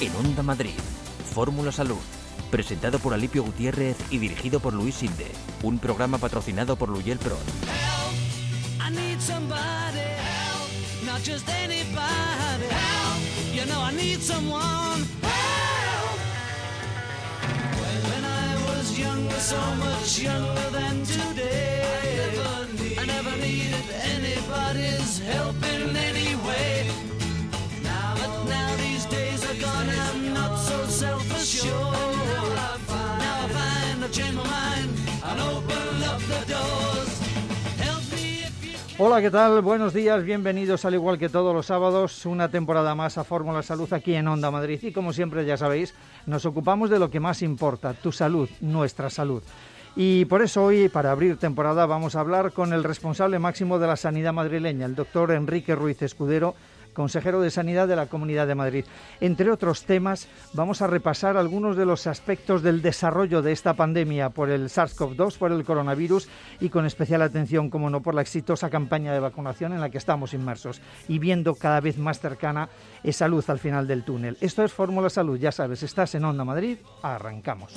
En Onda Madrid, Fórmula Salud, presentado por Alipio Gutiérrez y dirigido por Luis Sinde, un programa patrocinado por Luyel Pro. I never needed anybody's help in any way. But now these days are gone, I'm not so self-assured. Now I find I've changed my mind and opened up the doors. Hola, ¿qué tal? Buenos días, bienvenidos al igual que todos los sábados, una temporada más a Fórmula Salud aquí en Onda Madrid. Y como siempre ya sabéis, nos ocupamos de lo que más importa, tu salud, nuestra salud. Y por eso hoy, para abrir temporada, vamos a hablar con el responsable máximo de la sanidad madrileña, el doctor Enrique Ruiz Escudero, consejero de Sanidad de la Comunidad de Madrid. Entre otros temas, vamos a repasar algunos de los aspectos del desarrollo de esta pandemia por el SARS-CoV-2, por el coronavirus, y con especial atención, como no, por la exitosa campaña de vacunación en la que estamos inmersos y viendo cada vez más cercana esa luz al final del túnel. Esto es Fórmula Salud, ya sabes, estás en Onda Madrid, arrancamos.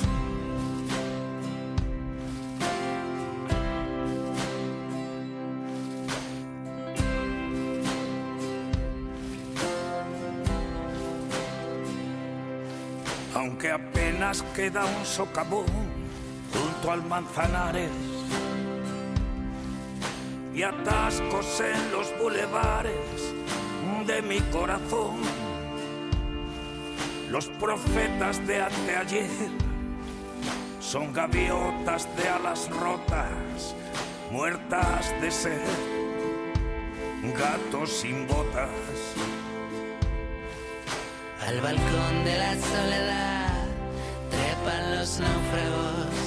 Aunque apenas queda un socavón junto al Manzanares y atascos en los bulevares de mi corazón, los profetas de anteayer son gaviotas de alas rotas, muertas de sed, gatos sin botas. Al balcón de la soledad trepan los náufragos,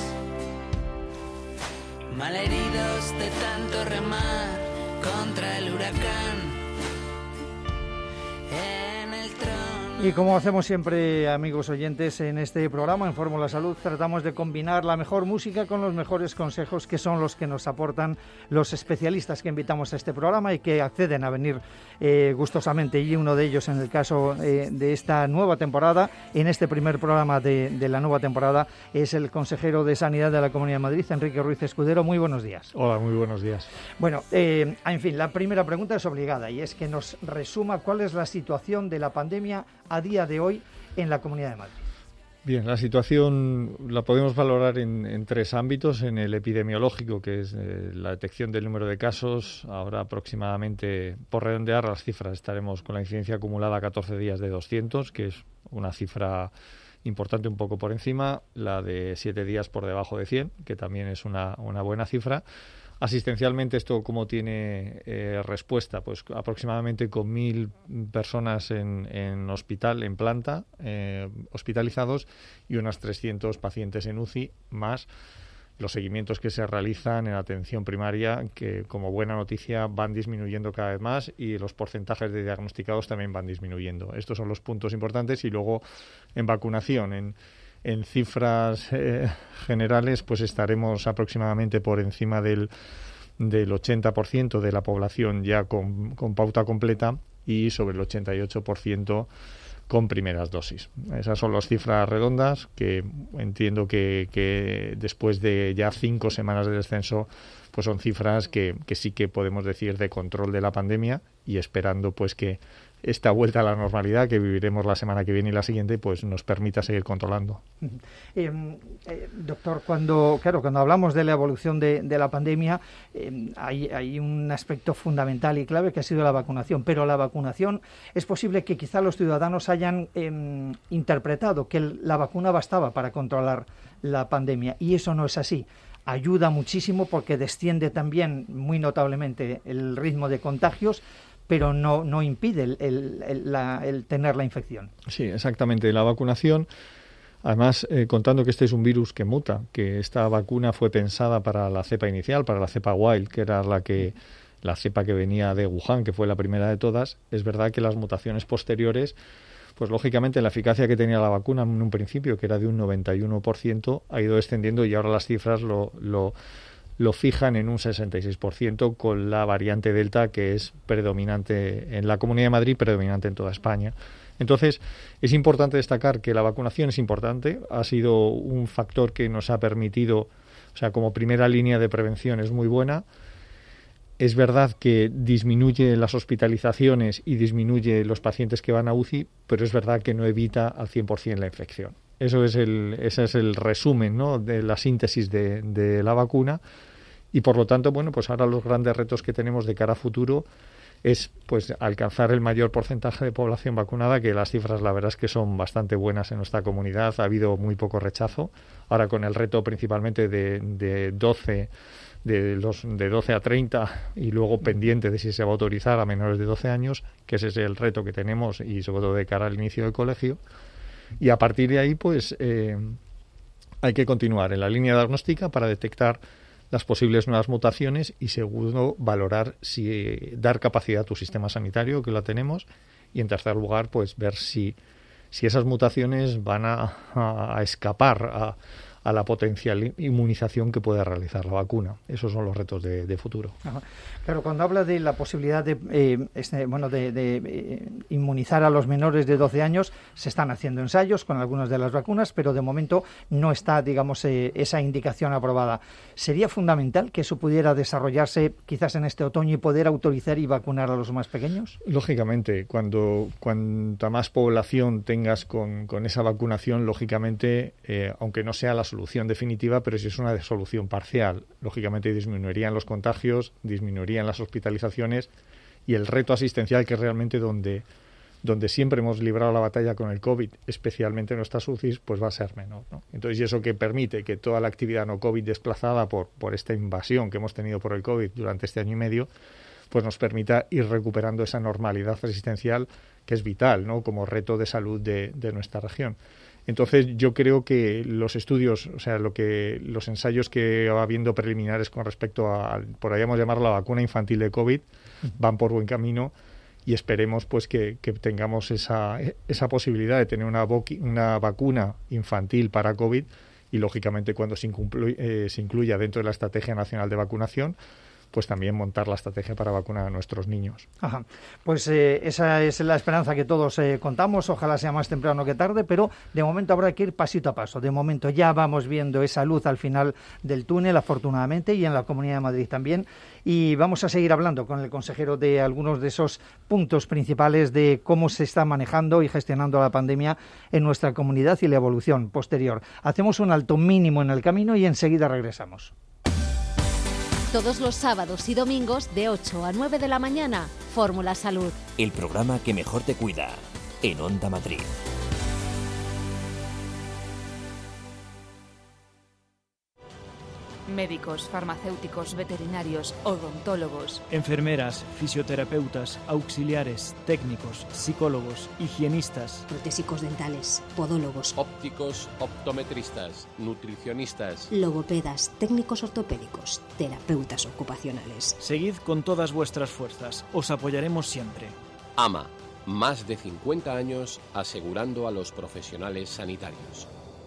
malheridos de tanto remar contra el huracán. En el trono. Y como hacemos siempre, amigos oyentes, en este programa, en Fórmula Salud, tratamos de combinar la mejor música con los mejores consejos, que son los que nos aportan los especialistas que invitamos a este programa y que acceden a venir gustosamente. Y uno de ellos, en el caso de esta nueva temporada, en este primer programa de la nueva temporada, es el consejero de Sanidad de la Comunidad de Madrid, Enrique Ruiz Escudero. Muy buenos días. Hola, muy buenos días. Bueno, en fin, la primera pregunta es obligada y es que nos resuma cuál es la situación de la pandemia a día de hoy en la Comunidad de Madrid. Bien, la situación la podemos valorar en tres ámbitos. En el epidemiológico, que es la detección del número de casos. Ahora aproximadamente, por redondear las cifras, estaremos con la incidencia acumulada a 14 días de 200, que es una cifra importante, un poco por encima. La de 7 días por debajo de 100, que también es una buena cifra. Asistencialmente, esto como tiene respuesta, pues aproximadamente con 1.000 personas en hospital, en planta, hospitalizados, y unas 300 pacientes en UCI, más los seguimientos que se realizan en atención primaria, que como buena noticia van disminuyendo cada vez más, y los porcentajes de diagnosticados también van disminuyendo. Estos son los puntos importantes. Y luego en vacunación, en cifras generales, pues estaremos aproximadamente por encima del 80% de la población ya con pauta completa, y sobre el 88% con primeras dosis. Esas son las cifras redondas, que entiendo que después de ya 5 semanas de descenso, pues son cifras que sí que podemos decir de control de la pandemia, y esperando pues que esta vuelta a la normalidad que viviremos la semana que viene y la siguiente, pues nos permita seguir controlando. Doctor, cuando hablamos de la evolución de la pandemia, hay un aspecto fundamental y clave que ha sido la vacunación, pero la vacunación, es posible que quizá los ciudadanos hayan interpretado que la vacuna bastaba para controlar la pandemia, y eso no es así. Ayuda muchísimo porque desciende también muy notablemente el ritmo de contagios, pero no impide el tener la infección. Sí, exactamente. La vacunación, además, contando que este es un virus que muta, que esta vacuna fue pensada para la cepa inicial, para la cepa wild, que era la cepa que venía de Wuhan, que fue la primera de todas. Es verdad que las mutaciones posteriores, pues lógicamente la eficacia que tenía la vacuna en un principio, que era de un 91%, ha ido descendiendo, y ahora las cifras lo lo fijan en un 66% con la variante Delta, que es predominante en la Comunidad de Madrid, predominante en toda España. Entonces, es importante destacar que la vacunación es importante, ha sido un factor que nos ha permitido, o sea, como primera línea de prevención es muy buena. Es verdad que disminuye las hospitalizaciones y disminuye los pacientes que van a UCI, pero es verdad que no evita al 100% la infección. Ese es el resumen, ¿no?, de la síntesis de la vacuna. Y por lo tanto, bueno, pues ahora los grandes retos que tenemos de cara a futuro es pues alcanzar el mayor porcentaje de población vacunada, que las cifras la verdad es que son bastante buenas en nuestra comunidad, ha habido muy poco rechazo. Ahora con el reto principalmente de 12 a 30 y luego pendiente de si se va a autorizar a menores de 12 años, que ese es el reto que tenemos y sobre todo de cara al inicio del colegio. Y a partir de ahí pues hay que continuar en la línea diagnóstica para detectar las posibles nuevas mutaciones y segundo, valorar si dar capacidad a tu sistema sanitario, que la tenemos, y en tercer lugar, pues ver si esas mutaciones van a escapar a la potencial inmunización que pueda realizar la vacuna. Esos son los retos de futuro. Ajá. Claro, cuando habla de la posibilidad de inmunizar a los menores de 12 años, se están haciendo ensayos con algunas de las vacunas, pero de momento no está, digamos, esa indicación aprobada. ¿Sería fundamental que eso pudiera desarrollarse quizás en este otoño y poder autorizar y vacunar a los más pequeños? Lógicamente, cuanta más población tengas con esa vacunación, lógicamente, aunque no sea la solución definitiva, pero si es una solución parcial, lógicamente disminuirían los contagios, disminuirían las hospitalizaciones y el reto asistencial, que es realmente donde siempre hemos librado la batalla con el COVID, especialmente en nuestras UCIs, pues va a ser menor, ¿no? Entonces, y eso que permite que toda la actividad no COVID desplazada por esta invasión que hemos tenido por el COVID durante este año y medio, pues nos permita ir recuperando esa normalidad asistencial que es vital, ¿no?, como reto de salud de nuestra región. Entonces, yo creo que los estudios, o sea, los ensayos que va habiendo preliminares con respecto a, podríamos llamarlo la vacuna infantil de COVID, van por buen camino y esperemos pues que tengamos esa posibilidad de tener una vacuna infantil para COVID y, lógicamente, cuando se incluya dentro de la Estrategia Nacional de Vacunación, pues también montar la estrategia para vacunar a nuestros niños. Ajá. Pues esa es la esperanza que todos contamos, ojalá sea más temprano que tarde, pero de momento habrá que ir pasito a paso. De momento ya vamos viendo esa luz al final del túnel, afortunadamente, y en la Comunidad de Madrid también, y vamos a seguir hablando con el consejero de algunos de esos puntos principales de cómo se está manejando y gestionando la pandemia en nuestra comunidad y la evolución posterior. Hacemos un alto mínimo en el camino y enseguida regresamos. Todos los sábados y domingos de 8 a 9 de la mañana, Fórmula Salud. El programa que mejor te cuida, en Onda Madrid. Médicos, farmacéuticos, veterinarios, odontólogos, enfermeras, fisioterapeutas, auxiliares, técnicos, psicólogos, higienistas, protésicos dentales, podólogos, ópticos, optometristas, nutricionistas, logopedas, técnicos ortopédicos, terapeutas ocupacionales. Seguid con todas vuestras fuerzas, os apoyaremos siempre. AMA, más de 50 años asegurando a los profesionales sanitarios.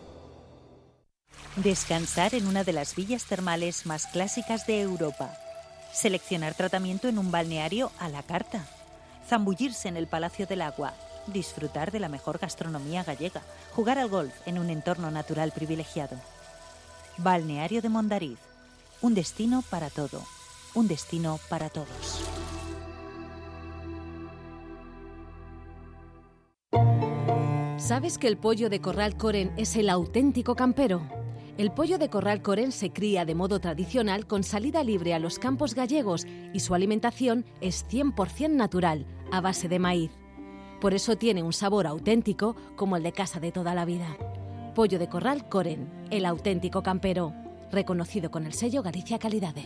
Descansar en una de las villas termales más clásicas de Europa. Seleccionar tratamiento en un balneario a la carta. Zambullirse en el Palacio del Agua. Disfrutar de la mejor gastronomía gallega. Jugar al golf en un entorno natural privilegiado. Balneario de Mondariz. Un destino para todo. Un destino para todos. ¿Sabes que el pollo de Corral Coren es el auténtico campero? El pollo de Corral Coren se cría de modo tradicional con salida libre a los campos gallegos y su alimentación es 100% natural, a base de maíz. Por eso tiene un sabor auténtico como el de casa de toda la vida. Pollo de Corral Coren, el auténtico campero, reconocido con el sello Galicia Calidade.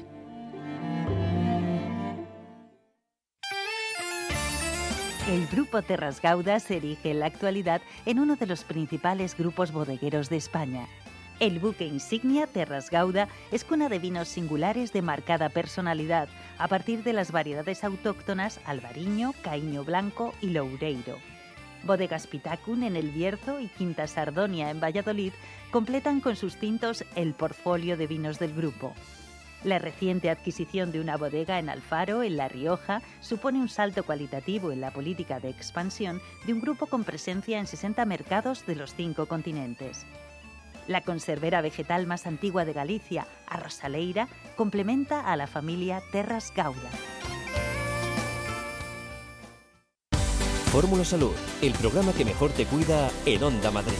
El Grupo Terras Gauda se erige en la actualidad en uno de los principales grupos bodegueros de España. El buque insignia Terras Gauda es cuna de vinos singulares de marcada personalidad, a partir de las variedades autóctonas Albariño, Caíño Blanco y Loureiro. Bodegas Pitacun en El Bierzo y Quinta Sardonia en Valladolid completan con sus tintos el portfolio de vinos del grupo. La reciente adquisición de una bodega en Alfaro, en La Rioja, supone un salto cualitativo en la política de expansión de un grupo con presencia en 60 mercados de los 5 continentes. La conservera vegetal más antigua de Galicia, Arrosaleira, complementa a la familia Terras Gauda. Fórmula Salud, el programa que mejor te cuida en Onda Madrid.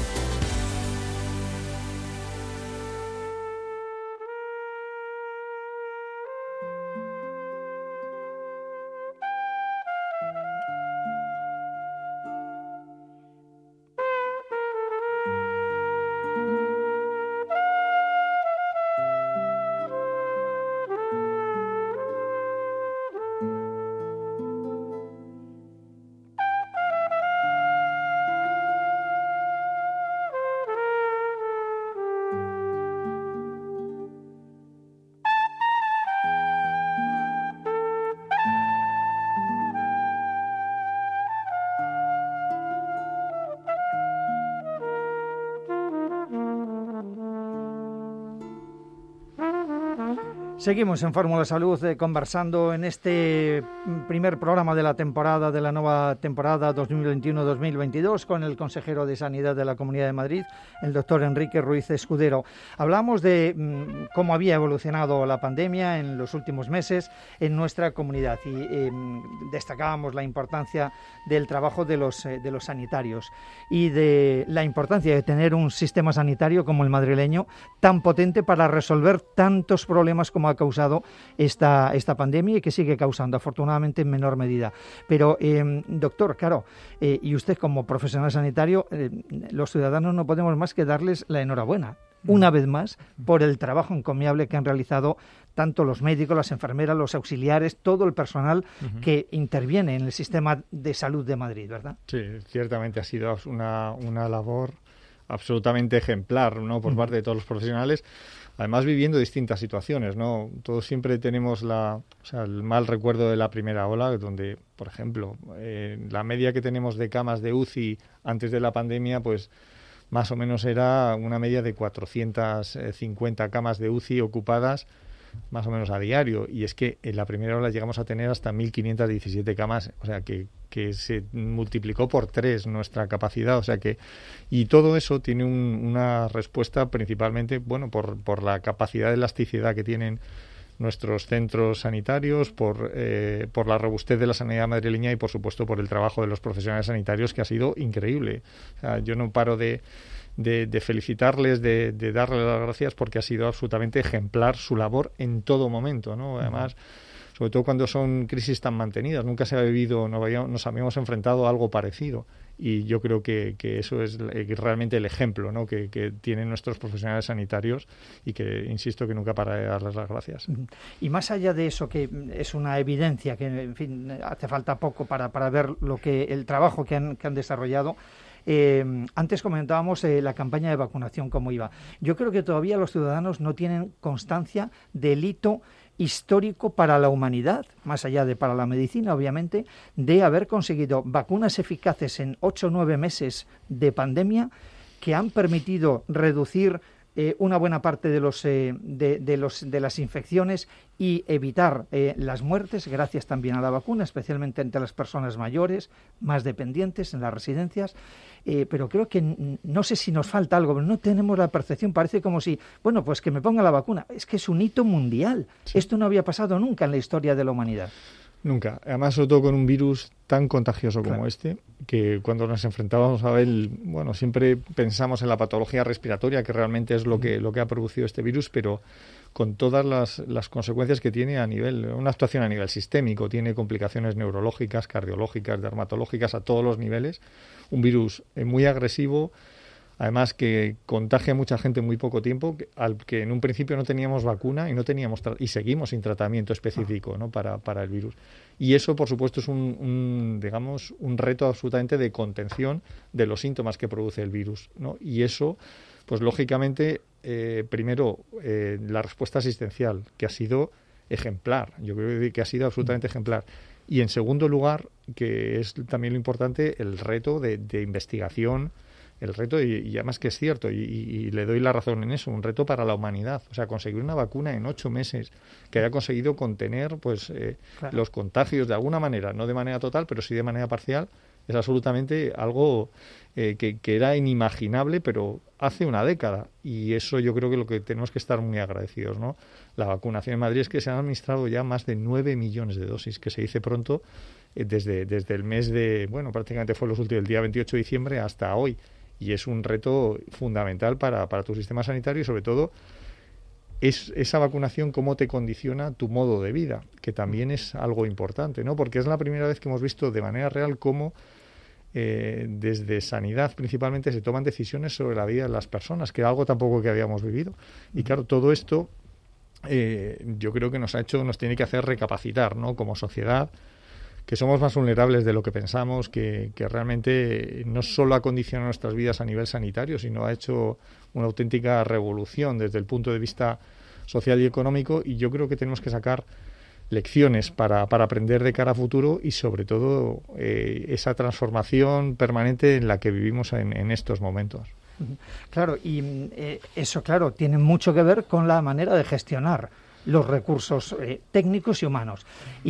Seguimos en Fórmula Salud conversando en este primer programa de la temporada, de la nueva temporada 2021-2022 con el consejero de Sanidad de la Comunidad de Madrid, el doctor Enrique Ruiz Escudero. Hablamos de cómo había evolucionado la pandemia en los últimos meses en nuestra comunidad y destacábamos la importancia del trabajo de los sanitarios y de la importancia de tener un sistema sanitario como el madrileño tan potente para resolver tantos problemas como ha causado esta pandemia y que sigue causando, afortunadamente, en menor medida. Pero, doctor, claro, y usted como profesional sanitario, los ciudadanos no podemos más que darles la enhorabuena, una vez más, por el trabajo encomiable que han realizado tanto los médicos, las enfermeras, los auxiliares, todo el personal que interviene en el sistema de salud de Madrid, ¿verdad? Sí, ciertamente ha sido una labor absolutamente ejemplar, ¿no?, por parte de todos los profesionales. Además, viviendo distintas situaciones, ¿no? Todos siempre tenemos el mal recuerdo de la primera ola, donde, por ejemplo, la media que tenemos de camas de UCI antes de la pandemia, pues más o menos era una media de 450 camas de UCI ocupadas más o menos a diario. Y es que en la primera ola llegamos a tener hasta 1.517 camas, o sea que se multiplicó por 3 nuestra capacidad, o sea que, y todo eso tiene una respuesta principalmente, bueno, por la capacidad de elasticidad que tienen nuestros centros sanitarios, por la robustez de la sanidad madrileña y, por supuesto, por el trabajo de los profesionales sanitarios, que ha sido increíble. O sea, yo no paro de felicitarles, de darles las gracias, porque ha sido absolutamente ejemplar su labor en todo momento, ¿no? Además, sobre todo cuando son crisis tan mantenidas. Nunca se ha vivido, nos habíamos enfrentado a algo parecido. Y yo creo que eso es realmente el ejemplo, ¿no?, que tienen nuestros profesionales sanitarios y que, insisto, que nunca para de darles las gracias. Y más allá de eso, que es una evidencia, que, en fin, hace falta poco para ver el trabajo que han desarrollado. Antes comentábamos la campaña de vacunación, cómo iba. Yo creo que todavía los ciudadanos no tienen constancia del hito histórico para la humanidad, más allá de para la medicina, obviamente, de haber conseguido vacunas eficaces en 8 o 9 meses de pandemia que han permitido reducir una buena parte de las infecciones y evitar las muertes, gracias también a la vacuna, especialmente entre las personas mayores, más dependientes en las residencias. Pero creo que no sé si nos falta algo, pero no tenemos la percepción, parece como si, bueno, pues que me ponga la vacuna. Es que es un hito mundial. Sí. Esto no había pasado nunca en la historia de la humanidad. Nunca. Además, sobre todo con un virus tan contagioso como este, que cuando nos enfrentábamos a él, bueno, siempre pensamos en la patología respiratoria, que realmente es lo que ha producido este virus, pero con todas las consecuencias que tiene una actuación a nivel sistémico, tiene complicaciones neurológicas, cardiológicas, dermatológicas, a todos los niveles. Un virus muy agresivo, además que contagia a mucha gente en muy poco tiempo, al que en un principio no teníamos vacuna y seguimos sin tratamiento específico, ¿no?, para el virus. Y eso, por supuesto, es un reto absolutamente de contención de los síntomas que produce el virus, ¿no? Y eso, pues lógicamente, primero, la respuesta asistencial, que ha sido ejemplar. Yo creo que ha sido absolutamente ejemplar. Y en segundo lugar, que es también lo importante, el reto de investigación el reto, y además que es cierto, y le doy la razón en eso, un reto para la humanidad. O sea, conseguir una vacuna en 8 meses que haya conseguido contener pues claro, los contagios de alguna manera, no de manera total, pero sí de manera parcial, es absolutamente algo que era inimaginable, pero hace una década. Y eso yo creo que lo que tenemos que estar muy agradecidos, ¿no? La vacunación en Madrid es que se han administrado ya más de 9 millones de dosis, que se dice pronto, desde el mes de, bueno, prácticamente fue el día 28 de diciembre hasta hoy. Y es un reto fundamental para tu sistema sanitario y sobre todo es esa vacunación cómo te condiciona tu modo de vida, que también es algo importante, ¿no? Porque es la primera vez que hemos visto de manera real cómo desde sanidad principalmente se toman decisiones sobre la vida de las personas, que era algo tampoco que habíamos vivido. Y claro, todo esto yo creo que nos tiene que hacer recapacitar, ¿no? Como sociedad, que somos más vulnerables de lo que pensamos, que realmente no solo ha condicionado nuestras vidas a nivel sanitario, sino ha hecho una auténtica revolución desde el punto de vista social y económico, y yo creo que tenemos que sacar lecciones para aprender de cara a futuro y sobre todo esa transformación permanente en la que vivimos en estos momentos. Claro, y eso, claro, tiene mucho que ver con la manera de gestionar los recursos técnicos y humanos.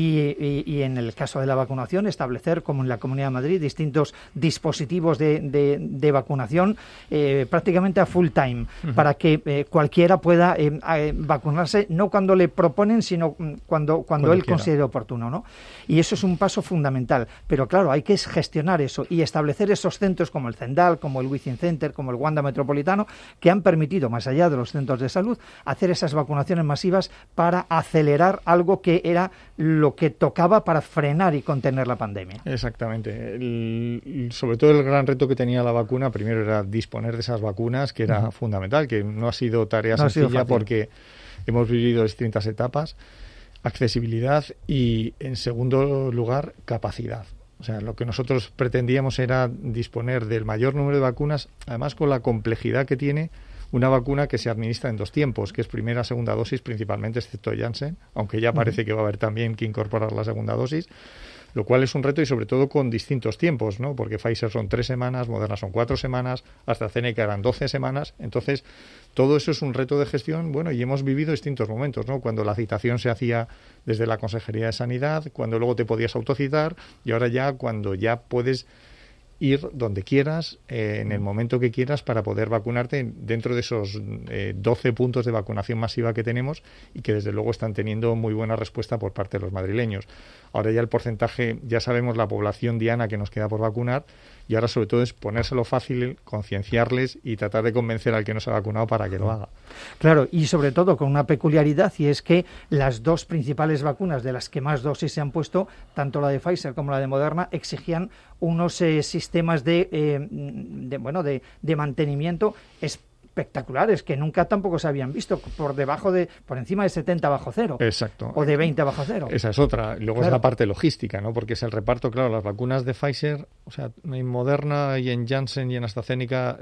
Y en el caso de la vacunación, establecer, como en la Comunidad de Madrid, distintos dispositivos de vacunación prácticamente a full time, para que cualquiera pueda vacunarse, no cuando le proponen, sino cuando él considere oportuno, ¿no? Y eso es un paso fundamental. Pero claro, hay que gestionar eso y establecer esos centros como el Zendal, como el Within Center, como el Wanda Metropolitano, que han permitido, más allá de los centros de salud, hacer esas vacunaciones masivas para acelerar algo que era lo que tocaba para frenar y contener la pandemia. Exactamente. Sobre todo el gran reto que tenía la vacuna, primero era disponer de esas vacunas, que era fundamental, que no ha sido tarea sencilla porque hemos vivido distintas etapas, accesibilidad y, en segundo lugar, capacidad. O sea, lo que nosotros pretendíamos era disponer del mayor número de vacunas, además con la complejidad que tiene una vacuna que se administra en 2 tiempos, que es primera, segunda dosis, principalmente, excepto Janssen, aunque ya parece que va a haber también que incorporar la segunda dosis, lo cual es un reto y sobre todo con distintos tiempos, ¿no? Porque Pfizer son 3 semanas, Moderna son 4 semanas, AstraZeneca eran 12 semanas, entonces todo eso es un reto de gestión, bueno, y hemos vivido distintos momentos, ¿no? Cuando la citación se hacía desde la Consejería de Sanidad, cuando luego te podías autocitar, y ahora ya cuando ya puedes ir donde quieras, en el momento que quieras, para poder vacunarte dentro de esos 12 puntos de vacunación masiva que tenemos y que desde luego están teniendo muy buena respuesta por parte de los madrileños. Ahora ya el porcentaje, ya sabemos la población diana que nos queda por vacunar, y ahora sobre todo es ponérselo fácil, concienciarles y tratar de convencer al que no se ha vacunado para que lo haga. Claro, y sobre todo con una peculiaridad, y es que las 2 principales vacunas de las que más dosis se han puesto, tanto la de Pfizer como la de Moderna, exigían unos sistemas de mantenimiento espectaculares que nunca tampoco se habían visto, por encima de 70 bajo cero. Exacto. O de 20 bajo cero. Esa es otra. Luego es la parte logística, ¿no? Porque es el reparto, claro, las vacunas de Pfizer, o sea, en Moderna y en Janssen y en AstraZeneca,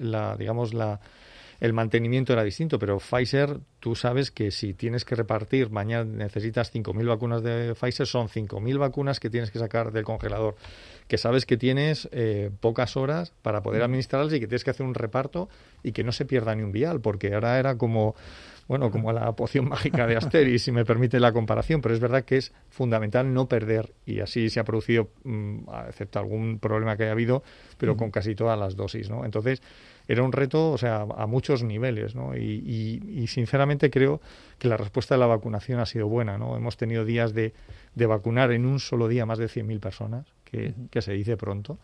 el mantenimiento era distinto, pero Pfizer, tú sabes que si tienes que repartir, mañana necesitas 5.000 vacunas de Pfizer, son 5.000 vacunas que tienes que sacar del congelador, que sabes que tienes pocas horas para poder administrarlas y que tienes que hacer un reparto y que no se pierda ni un vial, porque ahora era como la poción mágica de Asterix, si me permite la comparación, pero es verdad que es fundamental no perder, y así se ha producido, excepto algún problema que haya habido, pero con casi todas las dosis, ¿no? Entonces, era un reto, o sea, a muchos niveles, ¿no? Y sinceramente creo que la respuesta de la vacunación ha sido buena, ¿no? Hemos tenido días de vacunar en un solo día más de 100.000 personas, que se dice pronto,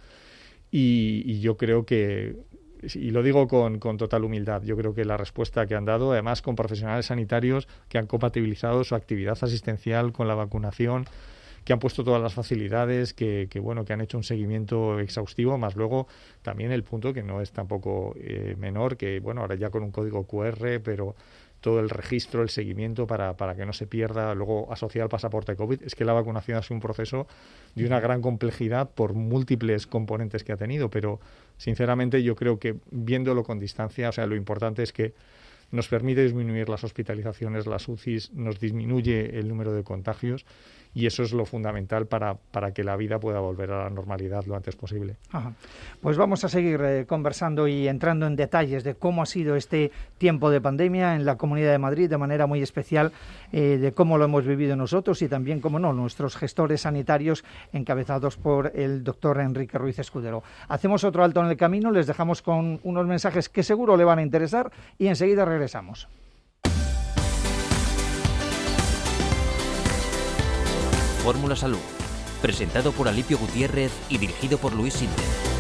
y yo creo que, y lo digo con total humildad, yo creo que la respuesta que han dado, además con profesionales sanitarios que han compatibilizado su actividad asistencial con la vacunación, que han puesto todas las facilidades, que han hecho un seguimiento exhaustivo, más luego también el punto que no es tampoco menor, que ahora ya con un código QR, pero todo el registro, el seguimiento para que no se pierda, luego asociado al pasaporte COVID. Es que la vacunación ha sido un proceso de una gran complejidad por múltiples componentes que ha tenido, pero sinceramente yo creo que viéndolo con distancia, o sea, lo importante es que nos permite disminuir las hospitalizaciones, las UCIs, nos disminuye el número de contagios y eso es lo fundamental para que la vida pueda volver a la normalidad lo antes posible. Ajá. Pues vamos a seguir conversando y entrando en detalles de cómo ha sido este tiempo de pandemia en la Comunidad de Madrid, de manera muy especial, de cómo lo hemos vivido nosotros y también, como no, nuestros gestores sanitarios encabezados por el doctor Enrique Ruiz Escudero. Hacemos otro alto en el camino, les dejamos con unos mensajes que seguro le van a interesar y enseguida regresamos. Fórmula Salud, presentado por Alipio Gutiérrez y dirigido por Luis Sinde.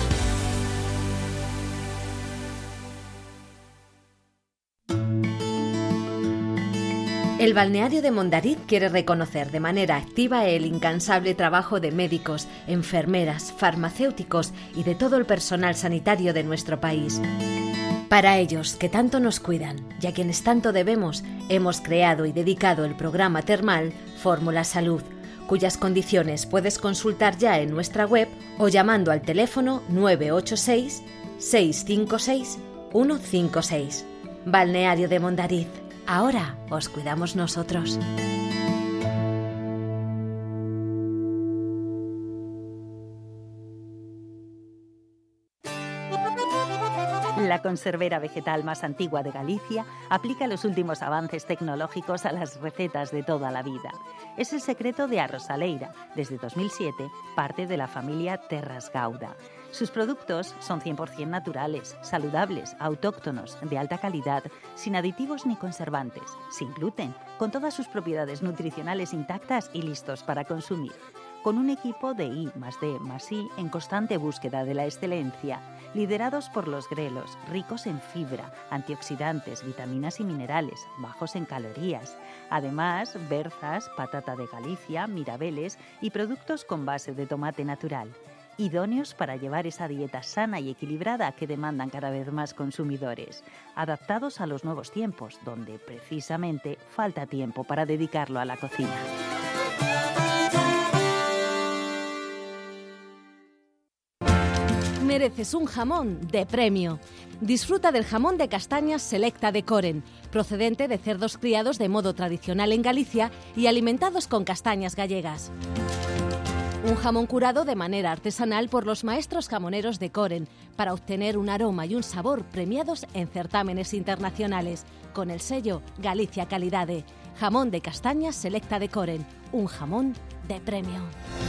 El balneario de Mondariz quiere reconocer de manera activa el incansable trabajo de médicos, enfermeras, farmacéuticos y de todo el personal sanitario de nuestro país. Para ellos, que tanto nos cuidan y a quienes tanto debemos, hemos creado y dedicado el programa termal Fórmula Salud, cuyas condiciones puedes consultar ya en nuestra web o llamando al teléfono 986 656 156. Balneario de Mondariz. Ahora os cuidamos nosotros. La conservera vegetal más antigua de Galicia aplica los últimos avances tecnológicos a las recetas de toda la vida. Es el secreto de Arrosaleira, desde 2007, parte de la familia Terras Gauda. Sus productos son 100% naturales, saludables, autóctonos, de alta calidad, sin aditivos ni conservantes, sin gluten, con todas sus propiedades nutricionales intactas y listos para consumir. Con un equipo de I+D+I en constante búsqueda de la excelencia, liderados por los grelos, ricos en fibra, antioxidantes, vitaminas y minerales, bajos en calorías. Además, berzas, patata de Galicia, mirabeles y productos con base de tomate natural. Idóneos para llevar esa dieta sana y equilibrada que demandan cada vez más consumidores, adaptados a los nuevos tiempos, donde precisamente falta tiempo para dedicarlo a la cocina. Mereces un jamón de premio. Disfruta del jamón de castañas Selecta de Coren, procedente de cerdos criados de modo tradicional en Galicia y alimentados con castañas gallegas. Un jamón curado de manera artesanal por los maestros jamoneros de Coren para obtener un aroma y un sabor premiados en certámenes internacionales con el sello Galicia Calidade. Jamón de castañas Selecta de Coren, un jamón de premio.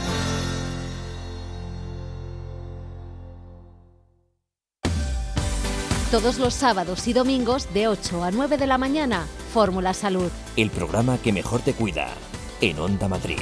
Todos los sábados y domingos de 8 a 9 de la mañana, Fórmula Salud. El programa que mejor te cuida, en Onda Madrid.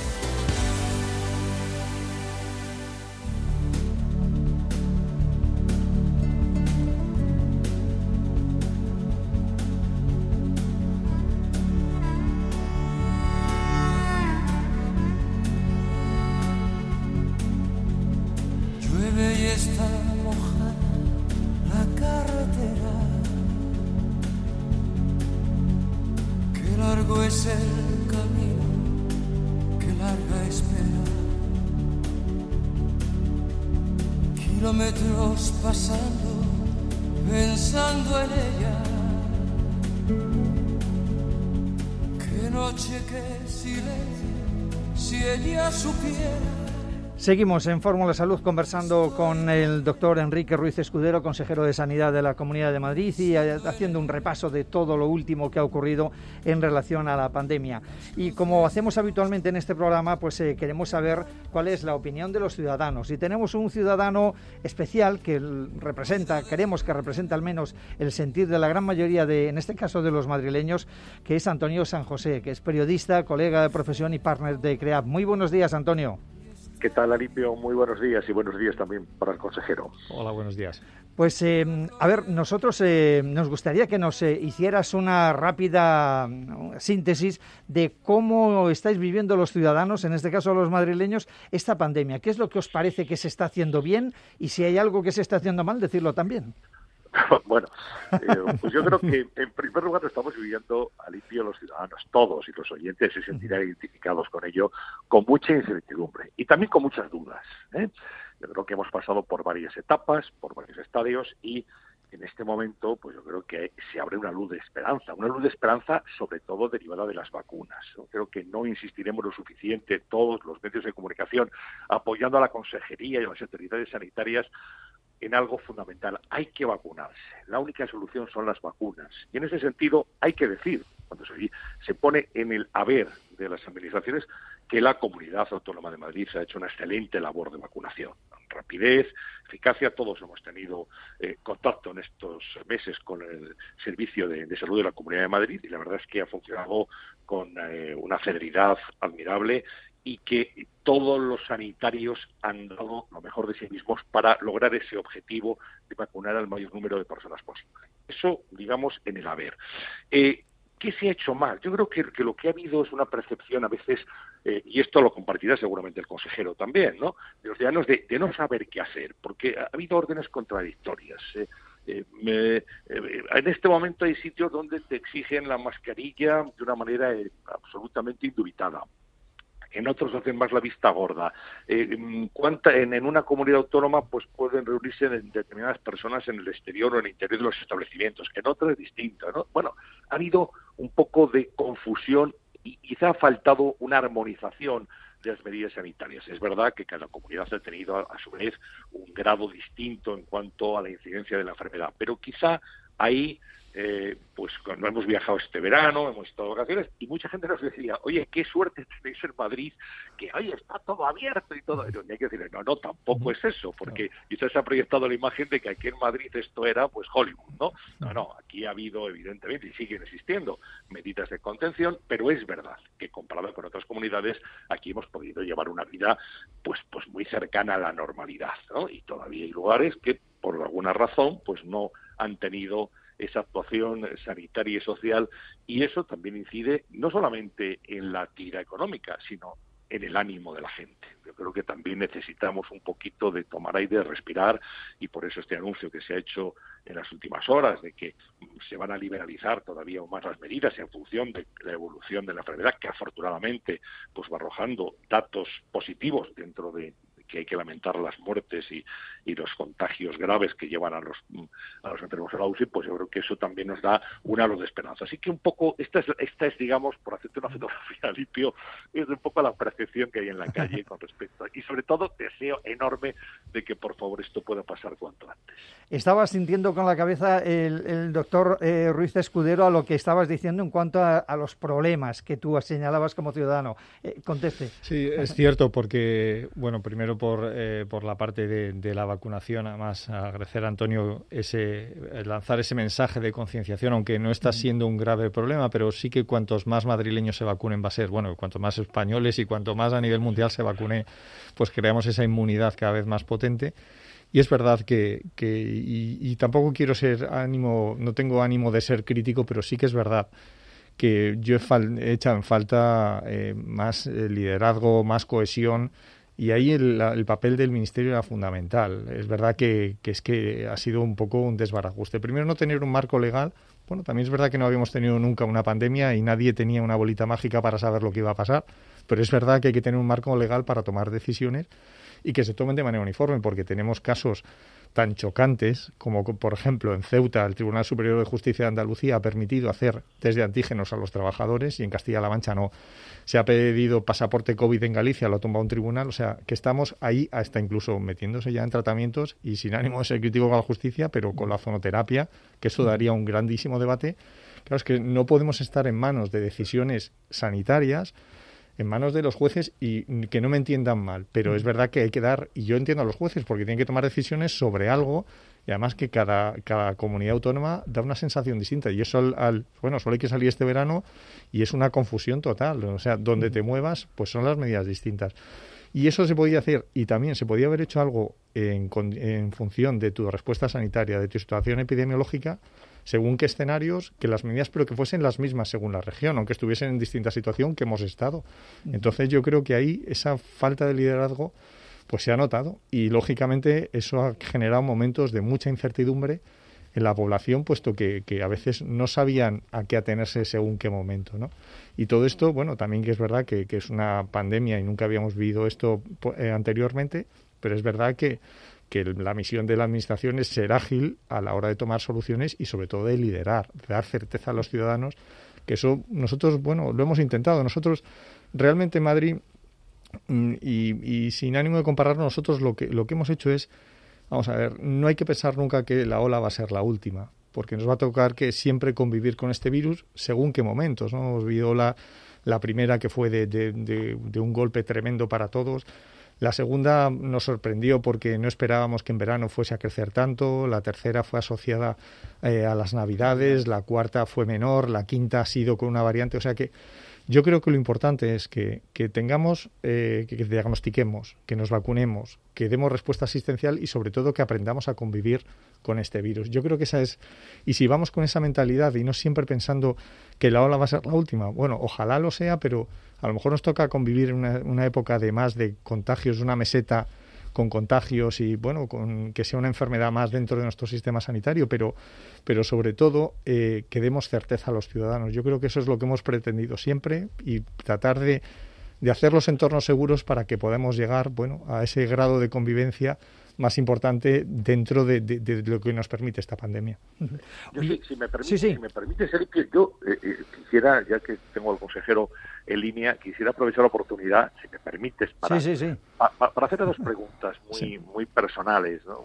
Llueve y está mojada la carretera. Qué largo es el camino, qué larga espera. Kilómetros pasando, pensando en ella. Qué noche, qué silencio, si ella supiera. Seguimos en Fórmula Salud conversando con el doctor Enrique Ruiz Escudero, consejero de Sanidad de la Comunidad de Madrid, y haciendo un repaso de todo lo último que ha ocurrido en relación a la pandemia. Y como hacemos habitualmente en este programa, pues queremos saber cuál es la opinión de los ciudadanos. Y tenemos un ciudadano especial que queremos que represente al menos el sentir de la gran mayoría en este caso de los madrileños, que es Antonio San José, que es periodista, colega de profesión y partner de CREAP. Muy buenos días, Antonio. ¿Qué tal, Alipio? Muy buenos días y buenos días también para el consejero. Hola, buenos días. Pues, a ver, nosotros nos gustaría que nos hicieras una rápida síntesis de cómo estáis viviendo los ciudadanos, en este caso los madrileños, esta pandemia. ¿Qué es lo que os parece que se está haciendo bien? Y si hay algo que se está haciendo mal, decirlo también. Bueno, pues yo creo que en primer lugar estamos viviendo, Alipio, los ciudadanos, todos, y los oyentes se sentirán identificados con ello, con mucha incertidumbre y también con muchas dudas, ¿eh? Yo creo que hemos pasado por varias etapas, por varios estadios y en este momento, pues yo creo que se abre una luz de esperanza sobre todo derivada de las vacunas. Yo creo que no insistiremos lo suficiente todos los medios de comunicación apoyando a la consejería y a las autoridades sanitarias en algo fundamental. Hay que vacunarse. La única solución son las vacunas. Y en ese sentido hay que decir, cuando se pone en el haber de las administraciones, que la Comunidad Autónoma de Madrid ha hecho una excelente labor de vacunación. Rapidez, eficacia, todos hemos tenido contacto en estos meses con el Servicio de Salud de la Comunidad de Madrid y la verdad es que ha funcionado con una celeridad admirable y que todos los sanitarios han dado lo mejor de sí mismos para lograr ese objetivo de vacunar al mayor número de personas posible. Eso, digamos, en el haber. ¿Qué se ha hecho mal? Yo creo que lo que ha habido es una percepción a veces, y esto lo compartirá seguramente el consejero también, ¿no?, de los ciudadanos de no saber qué hacer, porque ha habido órdenes contradictorias. En este momento hay sitios donde te exigen la mascarilla de una manera absolutamente indubitada. En otros hacen más la vista gorda. En una comunidad autónoma pues pueden reunirse determinadas personas en el exterior o en el interior de los establecimientos, que en otras es distinto, ¿no? Bueno, ha habido un poco de confusión y quizá ha faltado una armonización de las medidas sanitarias. Es verdad que cada comunidad ha tenido a su vez un grado distinto en cuanto a la incidencia de la enfermedad, pero quizá ahí pues cuando hemos viajado este verano, hemos estado de vacaciones y mucha gente nos decía, oye, qué suerte tenéis en Madrid, que hoy está todo abierto y todo. Y hay que decirle, no, tampoco es eso, porque quizás se ha proyectado la imagen de que aquí en Madrid esto era pues Hollywood, ¿no? No, aquí ha habido evidentemente y siguen existiendo medidas de contención, pero es verdad que comparado con otras comunidades, aquí hemos podido llevar una vida pues muy cercana a la normalidad, ¿no? Y todavía hay lugares que por alguna razón pues no han tenido esa actuación sanitaria y social, y eso también incide no solamente en la actividad económica, sino en el ánimo de la gente. Yo creo que también necesitamos un poquito de tomar aire, de respirar, y por eso este anuncio que se ha hecho en las últimas horas de que se van a liberalizar todavía más las medidas en función de la evolución de la enfermedad, que afortunadamente pues va arrojando datos positivos dentro de que hay que lamentar las muertes y los contagios graves que llevan a los enfermos a la UCI, pues yo creo que eso también nos da una luz de esperanza. Así que un poco, esta es digamos, por hacerte una fotografía limpio, es un poco la percepción que hay en la calle con respecto y sobre todo deseo enorme de que por favor esto pueda pasar cuanto antes. Estaba sintiendo con la cabeza el doctor Ruiz Escudero a lo que estabas diciendo en cuanto a los problemas que tú señalabas como ciudadano. Conteste. Sí, es cierto, porque, bueno, primero por la parte de la vacunación, además agradecer a Antonio lanzar ese mensaje de concienciación, aunque no está siendo un grave problema, pero sí que cuantos más madrileños se vacunen va a ser, bueno, cuanto más españoles y cuanto más a nivel mundial se vacune, pues creamos esa inmunidad cada vez más potente. Y es verdad y tampoco quiero no tengo ánimo de ser crítico, pero sí que es verdad que yo he echado en falta más liderazgo, más cohesión. Y ahí el papel del Ministerio era fundamental. Es verdad que ha sido un poco un desbarajuste. Primero, no tener un marco legal. Bueno, también es verdad que no habíamos tenido nunca una pandemia y nadie tenía una bolita mágica para saber lo que iba a pasar. Pero es verdad que hay que tener un marco legal para tomar decisiones y que se tomen de manera uniforme, porque tenemos casos tan chocantes como, por ejemplo, en Ceuta el Tribunal Superior de Justicia de Andalucía ha permitido hacer test de antígenos a los trabajadores y en Castilla-La Mancha no. Se ha pedido pasaporte COVID en Galicia, lo ha tumbado un tribunal, o sea, que estamos ahí hasta incluso metiéndose ya en tratamientos y sin ánimo de ser crítico con la justicia, pero con la zonoterapia, que eso daría un grandísimo debate. Claro, es que no podemos estar en manos de decisiones sanitarias, en manos de los jueces, y que no me entiendan mal, pero es verdad que hay que dar, y yo entiendo a los jueces, porque tienen que tomar decisiones sobre algo, y además que cada comunidad autónoma da una sensación distinta, y eso solo hay que salir este verano, y es una confusión total, o sea, donde te muevas, pues son las medidas distintas. Y eso se podía hacer, y también se podía haber hecho algo en función de tu respuesta sanitaria, de tu situación epidemiológica, según qué escenarios, que las medidas, pero que fuesen las mismas según la región, aunque estuviesen en distinta situación que hemos estado. Entonces yo creo que ahí esa falta de liderazgo pues se ha notado y lógicamente eso ha generado momentos de mucha incertidumbre en la población, puesto que a veces no sabían a qué atenerse según qué momento, ¿no? Y todo esto, bueno, también que es verdad que es una pandemia y nunca habíamos vivido esto anteriormente, pero es verdad que que la misión de la Administración es ser ágil a la hora de tomar soluciones y sobre todo de liderar, de dar certeza a los ciudadanos, que eso nosotros, bueno, lo hemos intentado. Nosotros realmente en Madrid, y sin ánimo de comparar, nosotros lo que hemos hecho es, vamos a ver, no hay que pensar nunca que la ola va a ser la última, porque nos va a tocar que siempre convivir con este virus según qué momentos, ¿no? Hemos vivido la primera, que fue de un golpe tremendo para todos. La segunda nos sorprendió porque no esperábamos que en verano fuese a crecer tanto. La tercera fue asociada a las Navidades. La cuarta fue menor. La quinta ha sido con una variante. O sea que yo creo que lo importante es que tengamos, que diagnostiquemos, que nos vacunemos, que demos respuesta asistencial y sobre todo que aprendamos a convivir con este virus. Yo creo que esa es... Y si vamos con esa mentalidad y no siempre pensando que la ola va a ser la última, bueno, ojalá lo sea, pero a lo mejor nos toca convivir en una época de más de contagios, una meseta con contagios y, bueno, con que sea una enfermedad más dentro de nuestro sistema sanitario, pero sobre todo que demos certeza a los ciudadanos. Yo creo que eso es lo que hemos pretendido siempre y tratar de hacer los entornos seguros para que podamos llegar, bueno, a ese grado de convivencia más importante dentro de lo que nos permite esta pandemia. Yo, si me permite, Sergio, yo quisiera, ya que tengo al consejero en línea, quisiera aprovechar la oportunidad, si me permites, para hacerle dos preguntas muy personales, ¿no?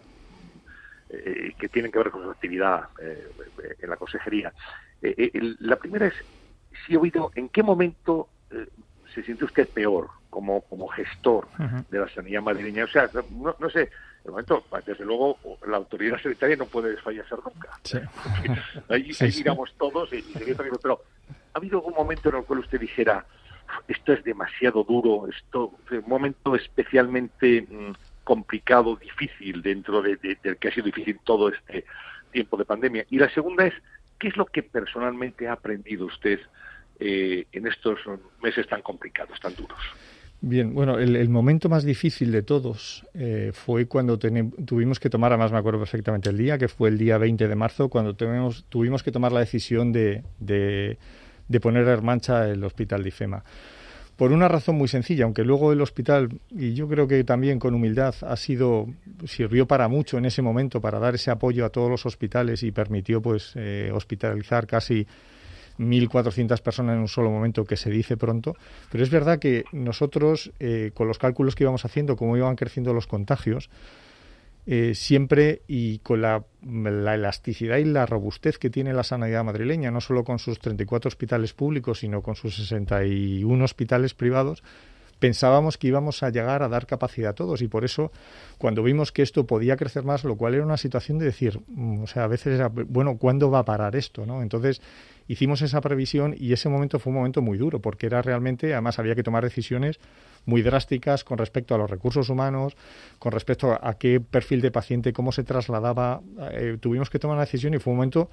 Que tienen que ver con su actividad en la consejería. La primera es, si he oído, ¿en qué momento se siente usted peor como gestor de la sanidad madrileña? O sea, no sé, de momento, desde luego, la autoridad sanitaria no puede desfallecer nunca. Sí. Ahí miramos todos y sería tranquilo. Pero ¿ha habido algún momento en el cual usted dijera, esto es demasiado duro, un momento especialmente complicado, difícil, dentro del que ha sido difícil todo este tiempo de pandemia? Y la segunda es, ¿qué es lo que personalmente ha aprendido usted en estos meses tan complicados, tan duros? Bien, bueno, el momento más difícil de todos fue cuando tuvimos que tomar, además me acuerdo perfectamente el día, que fue el día 20 de marzo, cuando tuvimos que tomar la decisión de poner en marcha el Hospital de IFEMA. Por una razón muy sencilla, aunque luego el hospital, y yo creo que también con humildad, sirvió para mucho en ese momento, para dar ese apoyo a todos los hospitales y permitió pues hospitalizar casi 1.400 personas en un solo momento, que se dice pronto, pero es verdad que nosotros, con los cálculos que íbamos haciendo, cómo iban creciendo los contagios, siempre, y con la elasticidad y la robustez que tiene la sanidad madrileña, no solo con sus 34 hospitales públicos, sino con sus 61 hospitales privados, pensábamos que íbamos a llegar a dar capacidad a todos, y por eso, cuando vimos que esto podía crecer más, lo cual era una situación de decir, o sea, a veces era, bueno, ¿cuándo va a parar esto, no? Entonces hicimos esa previsión y ese momento fue un momento muy duro, porque era realmente, además había que tomar decisiones muy drásticas con respecto a los recursos humanos, con respecto a qué perfil de paciente, cómo se trasladaba. Tuvimos que tomar una decisión y fue un momento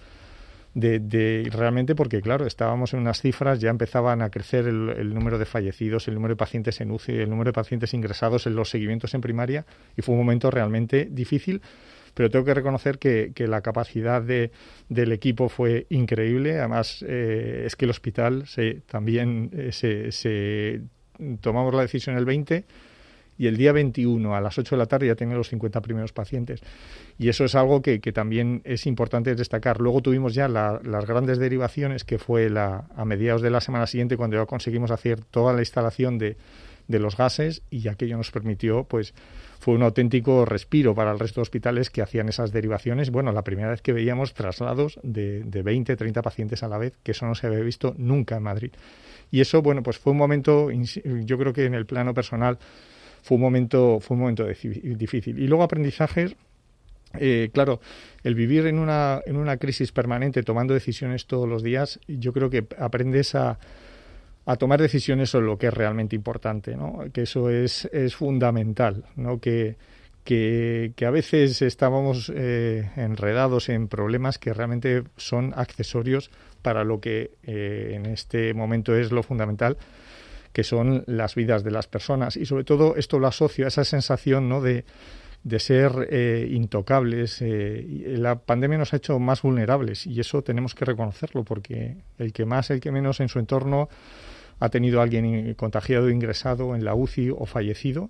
de realmente, porque claro, estábamos en unas cifras, ya empezaban a crecer el número de fallecidos, el número de pacientes en UCI, el número de pacientes ingresados en los seguimientos en primaria, y fue un momento realmente difícil. Pero tengo que reconocer que la capacidad del equipo fue increíble. Además, es que el hospital tomamos la decisión el 20 y el día 21 a las 8 de la tarde ya tenía los 50 primeros pacientes. Y eso es algo que también es importante destacar. Luego tuvimos ya las grandes derivaciones, que fue a mediados de la semana siguiente, cuando ya conseguimos hacer toda la instalación de los gases, y aquello nos permitió, pues fue un auténtico respiro para el resto de hospitales que hacían esas derivaciones. Bueno, la primera vez que veíamos traslados de 20, 30 pacientes a la vez, que eso no se había visto nunca en Madrid. Y eso, bueno, pues fue un momento, yo creo que en el plano personal fue un momento difícil. Y luego aprendizajes, claro, el vivir en una crisis permanente, tomando decisiones todos los días, yo creo que aprendes a tomar decisiones sobre lo que es realmente importante, ¿no? Que eso es fundamental, ¿no? Que a veces estábamos enredados en problemas que realmente son accesorios para lo que en este momento es lo fundamental, que son las vidas de las personas. Y sobre todo esto lo asocio a esa sensación, ¿no?, de ser intocables. La pandemia nos ha hecho más vulnerables, y eso tenemos que reconocerlo, porque el que más, el que menos en su entorno ha tenido a alguien contagiado, ingresado en la UCI o fallecido,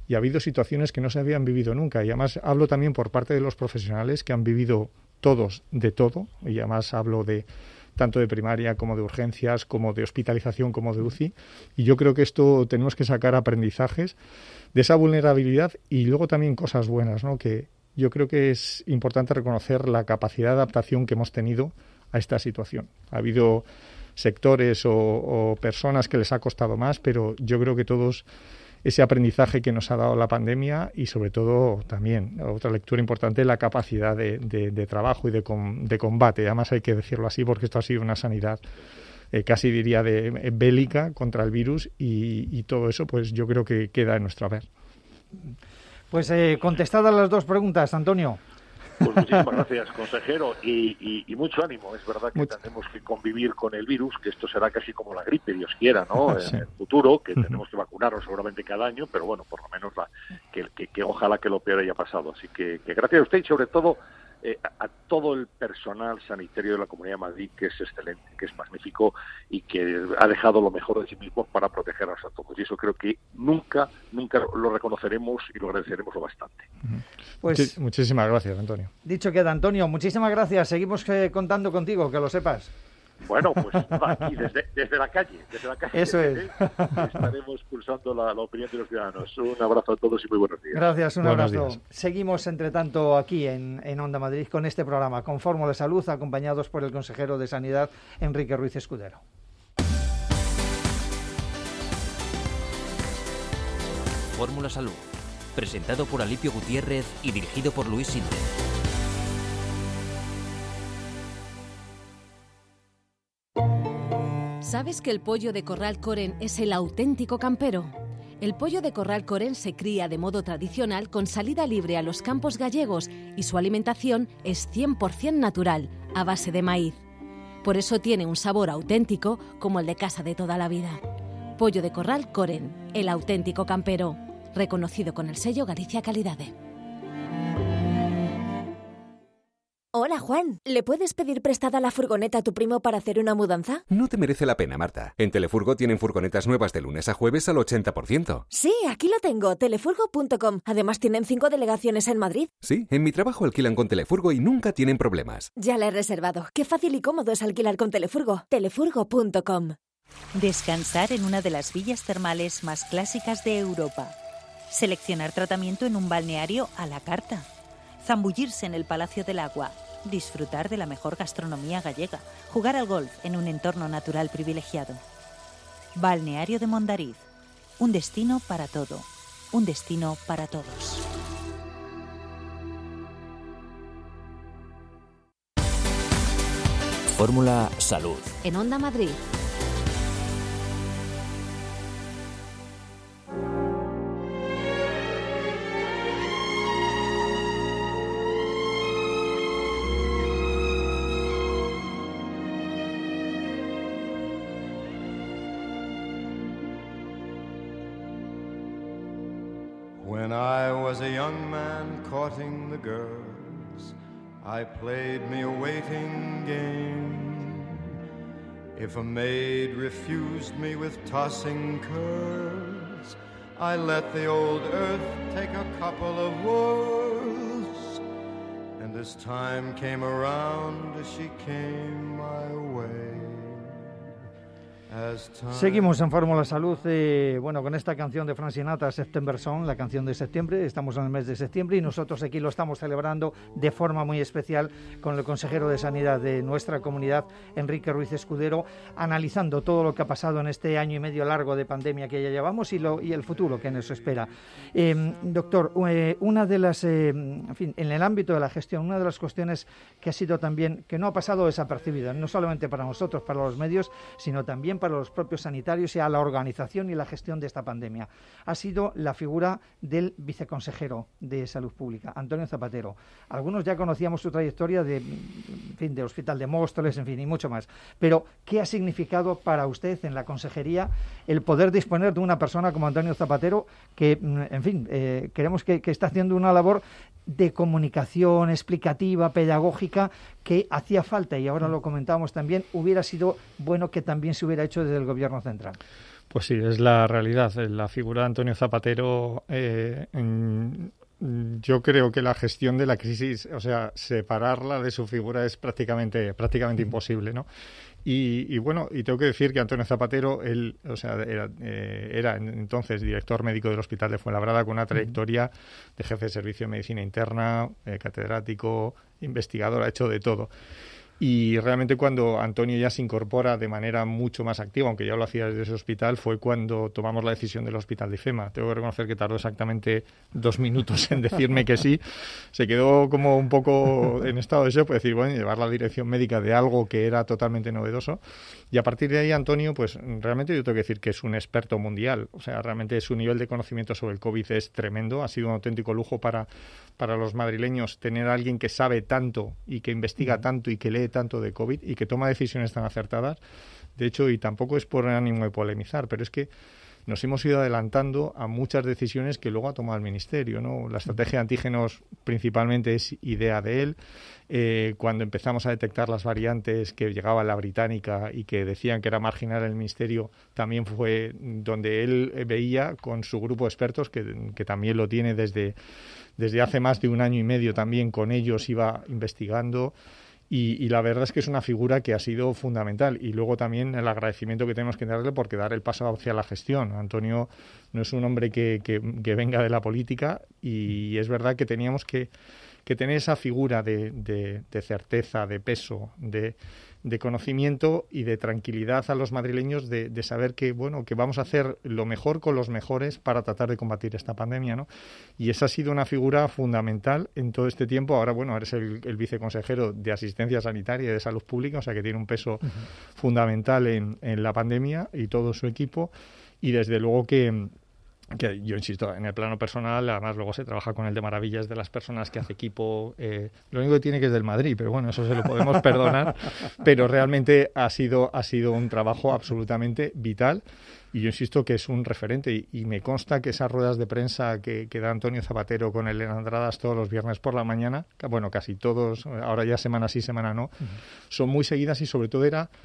y ha habido situaciones que no se habían vivido nunca. Y además hablo también por parte de los profesionales que han vivido todos de todo, y además hablo de tanto de primaria como de urgencias, como de hospitalización, como de UCI. Y yo creo que esto tenemos que sacar aprendizajes de esa vulnerabilidad y luego también cosas buenas, ¿no? Que yo creo que es importante reconocer la capacidad de adaptación que hemos tenido a esta situación. Ha habido sectores o personas que les ha costado más, pero yo creo que todos ese aprendizaje que nos ha dado la pandemia y sobre todo también, otra lectura importante, la capacidad de trabajo y de combate. Además hay que decirlo así porque esto ha sido una sanidad casi diría bélica contra el virus y todo eso pues yo creo que queda en nuestro haber. Pues contestadas las dos preguntas, Antonio. Pues muchísimas gracias, consejero, y mucho ánimo. Es verdad que tenemos que convivir con el virus, que esto será casi como la gripe, Dios quiera, ¿no? Sí. En el futuro, que tenemos que vacunarnos seguramente cada año, pero bueno, por lo menos que ojalá que lo peor haya pasado. Así que gracias a usted y sobre todo a todo el personal sanitario de la Comunidad de Madrid, que es excelente, que es magnífico y que ha dejado lo mejor de sí mismo para protegernos a todos. Y eso creo que nunca lo reconoceremos y lo agradeceremos lo bastante. Pues muchísimas gracias, Antonio. Dicho queda, Antonio, muchísimas gracias. Seguimos contando contigo, que lo sepas. Bueno, pues aquí desde la calle. Eso es. Estaremos pulsando la opinión de los ciudadanos. Un abrazo a todos y muy buenos días. Gracias, un buenos abrazo. días. Seguimos, entre tanto, aquí en Onda Madrid con este programa, con Fórmula Salud, acompañados por el consejero de Sanidad, Enrique Ruiz Escudero. Fórmula Salud, presentado por Alipio Gutiérrez y dirigido por Luis Sinde. ¿Sabes que el pollo de corral Coren es el auténtico campero? El pollo de corral Coren se cría de modo tradicional con salida libre a los campos gallegos y su alimentación es 100% natural, a base de maíz. Por eso tiene un sabor auténtico como el de casa de toda la vida. Pollo de corral Coren, el auténtico campero, reconocido con el sello Galicia Calidade. Hola, Juan. ¿Le puedes pedir prestada la furgoneta a tu primo para hacer una mudanza? No te merece la pena, Marta. En Telefurgo tienen furgonetas nuevas de lunes a jueves al 80%. Sí, aquí lo tengo, telefurgo.com. Además tienen 5 delegaciones en Madrid. Sí, en mi trabajo alquilan con Telefurgo y nunca tienen problemas. Ya la he reservado. Qué fácil y cómodo es alquilar con Telefurgo. Telefurgo.com. Descansar en una de las villas termales más clásicas de Europa. Seleccionar tratamiento en un balneario a la carta. Zambullirse en el Palacio del Agua. Disfrutar de la mejor gastronomía gallega. Jugar al golf en un entorno natural privilegiado. Balneario de Mondariz. Un destino para todo. Un destino para todos. Fórmula Salud. En Onda Madrid. When I was a young man courting the girls, I played me a waiting game. If a maid refused me with tossing curls, I let the old earth take a couple of whirls. And as time came around, she came my way. Seguimos en Fórmula Salud, con esta canción de Frank Sinatra, September Song, la canción de septiembre. Estamos en el mes de septiembre y nosotros aquí lo estamos celebrando de forma muy especial con el consejero de Sanidad de nuestra comunidad, Enrique Ruiz Escudero, analizando todo lo que ha pasado en este año y medio largo de pandemia que ya llevamos y el futuro que nos espera. Doctor, una de las, en el ámbito de la gestión, una de las cuestiones que ha sido también, que no ha pasado desapercibida, no solamente para nosotros, para los medios, sino también para los propios sanitarios y a la organización y la gestión de esta pandemia, ha sido la figura del viceconsejero de Salud Pública, Antonio Zapatero. Algunos ya conocíamos su trayectoria de Hospital de Móstoles, y mucho más. Pero, ¿qué ha significado para usted en la consejería el poder disponer de una persona como Antonio Zapatero que, creemos que está haciendo una labor de comunicación explicativa, pedagógica, que hacía falta, y ahora lo comentamos también, hubiera sido bueno que también se hubiera hecho desde el Gobierno central? Pues sí, es la realidad. La figura de Antonio Zapatero, yo creo que la gestión de la crisis, o sea, separarla de su figura es prácticamente imposible, ¿no? Y bueno, y tengo que decir que Antonio Zapatero, él, o sea, era entonces director médico del Hospital de Fuenlabrada, con una trayectoria de jefe de servicio de medicina interna, catedrático, investigador, ha hecho de todo. Y realmente cuando Antonio ya se incorpora de manera mucho más activa, aunque ya lo hacía desde ese hospital, fue cuando tomamos la decisión del Hospital de IFEMA. Tengo que reconocer que tardó exactamente 2 minutos en decirme que sí. Se quedó como un poco en estado de shock, pues decir, bueno, llevar la dirección médica de algo que era totalmente novedoso. Y a partir de ahí, Antonio, pues realmente yo tengo que decir que es un experto mundial. O sea, realmente su nivel de conocimiento sobre el COVID es tremendo. Ha sido un auténtico lujo para los madrileños tener a alguien que sabe tanto y que investiga tanto y que lee tanto de COVID y que toma decisiones tan acertadas. De hecho, y tampoco es por ánimo de polemizar, pero es que nos hemos ido adelantando a muchas decisiones que luego ha tomado el Ministerio, ¿no? La estrategia de antígenos principalmente es idea de él. Cuando empezamos a detectar las variantes que llegaba la británica y que decían que era marginal el Ministerio, también fue donde él veía con su grupo de expertos, que también lo tiene desde hace más de 1 año y medio también, con ellos iba investigando. Y la verdad es que es una figura que ha sido fundamental. Y luego también el agradecimiento que tenemos que darle porque dar el paso hacia la gestión. Antonio no es un hombre que venga de la política, y es verdad que teníamos que tener esa figura de certeza, de peso, de conocimiento y de tranquilidad a los madrileños de saber que, bueno, que vamos a hacer lo mejor con los mejores para tratar de combatir esta pandemia, ¿no? Y esa ha sido una figura fundamental en todo este tiempo. Ahora, bueno, eres el viceconsejero de Asistencia Sanitaria y de Salud Pública, o sea que tiene un peso fundamental en la pandemia, y todo su equipo. Y desde luego que yo insisto, en el plano personal, además luego se trabaja con el de maravillas de las personas que hace equipo. Lo único que tiene que es del Madrid, pero bueno, eso se lo podemos perdonar. Pero realmente ha sido un trabajo absolutamente vital, y yo insisto que es un referente, y me consta que esas ruedas de prensa que da Antonio Zapatero con Elena Andradas todos los viernes por la mañana, bueno, casi todos, ahora ya semana sí, semana no, son muy seguidas, y sobre todo era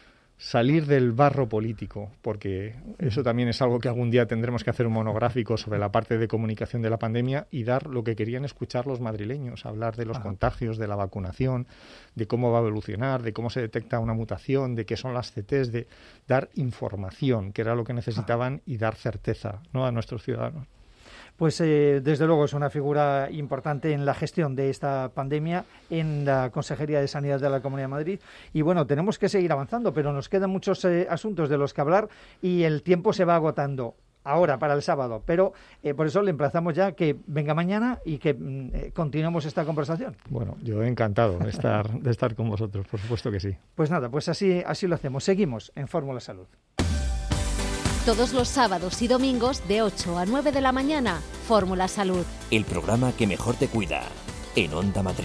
salir del barro político, porque eso también es algo que algún día tendremos que hacer un monográfico sobre la parte de comunicación de la pandemia, y dar lo que querían escuchar los madrileños, hablar de los contagios, de la vacunación, de cómo va a evolucionar, de cómo se detecta una mutación, de qué son las CTs, de dar información, que era lo que necesitaban, y dar certeza, ¿no?, a nuestros ciudadanos. Pues desde luego es una figura importante en la gestión de esta pandemia en la Consejería de Sanidad de la Comunidad de Madrid. Y bueno, tenemos que seguir avanzando, pero nos quedan muchos asuntos de los que hablar, y el tiempo se va agotando ahora para el sábado. Pero por eso le emplazamos ya que venga mañana y que continuemos esta conversación. Bueno, yo encantado de estar con vosotros, por supuesto que sí. Pues nada, pues así lo hacemos. Seguimos en Fórmula Salud. Todos los sábados y domingos de 8 a 9 de la mañana, Fórmula Salud. El programa que mejor te cuida, en Onda Madrid.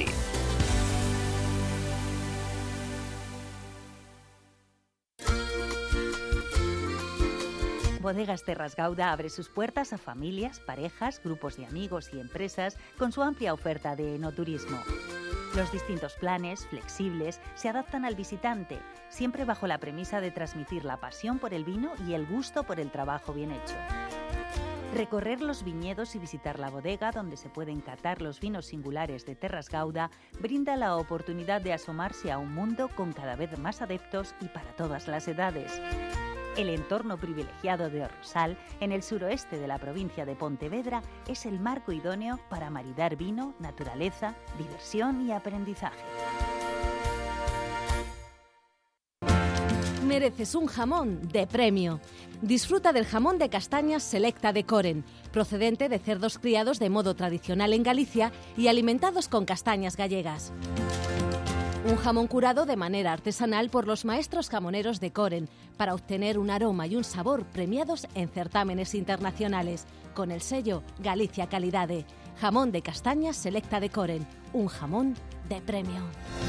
Bodegas Terras Gauda abre sus puertas a familias, parejas, grupos de amigos y empresas con su amplia oferta de enoturismo. Los distintos planes, flexibles, se adaptan al visitante, siempre bajo la premisa de transmitir la pasión por el vino y el gusto por el trabajo bien hecho. Recorrer los viñedos y visitar la bodega donde se pueden catar los vinos singulares de Terras Gauda brinda la oportunidad de asomarse a un mundo con cada vez más adeptos y para todas las edades. El entorno privilegiado de Orrosal, en el suroeste de la provincia de Pontevedra, es el marco idóneo para maridar vino, naturaleza, diversión y aprendizaje. Mereces un jamón de premio. Disfruta del jamón de castañas Selecta de Coren, procedente de cerdos criados de modo tradicional en Galicia y alimentados con castañas gallegas. Un jamón curado de manera artesanal por los maestros jamoneros de Coren para obtener un aroma y un sabor premiados en certámenes internacionales con el sello Galicia Calidade. Jamón de castañas Selecta de Coren, un jamón de premio.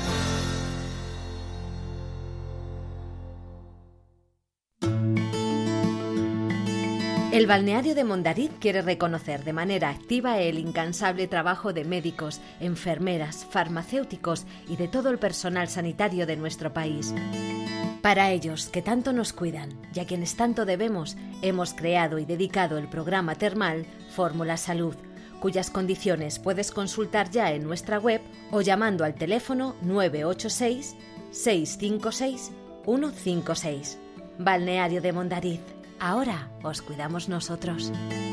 El balneario de Mondariz quiere reconocer de manera activa el incansable trabajo de médicos, enfermeras, farmacéuticos y de todo el personal sanitario de nuestro país. Para ellos, que tanto nos cuidan y a quienes tanto debemos, hemos creado y dedicado el programa termal Fórmula Salud, cuyas condiciones puedes consultar ya en nuestra web o llamando al teléfono 986 656 156. Balneario de Mondariz. Ahora os cuidamos nosotros.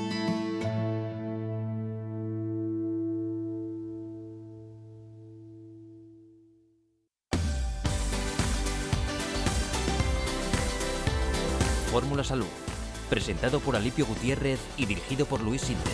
Fórmula Salud, presentado por Alipio Gutiérrez y dirigido por Luis Sinde.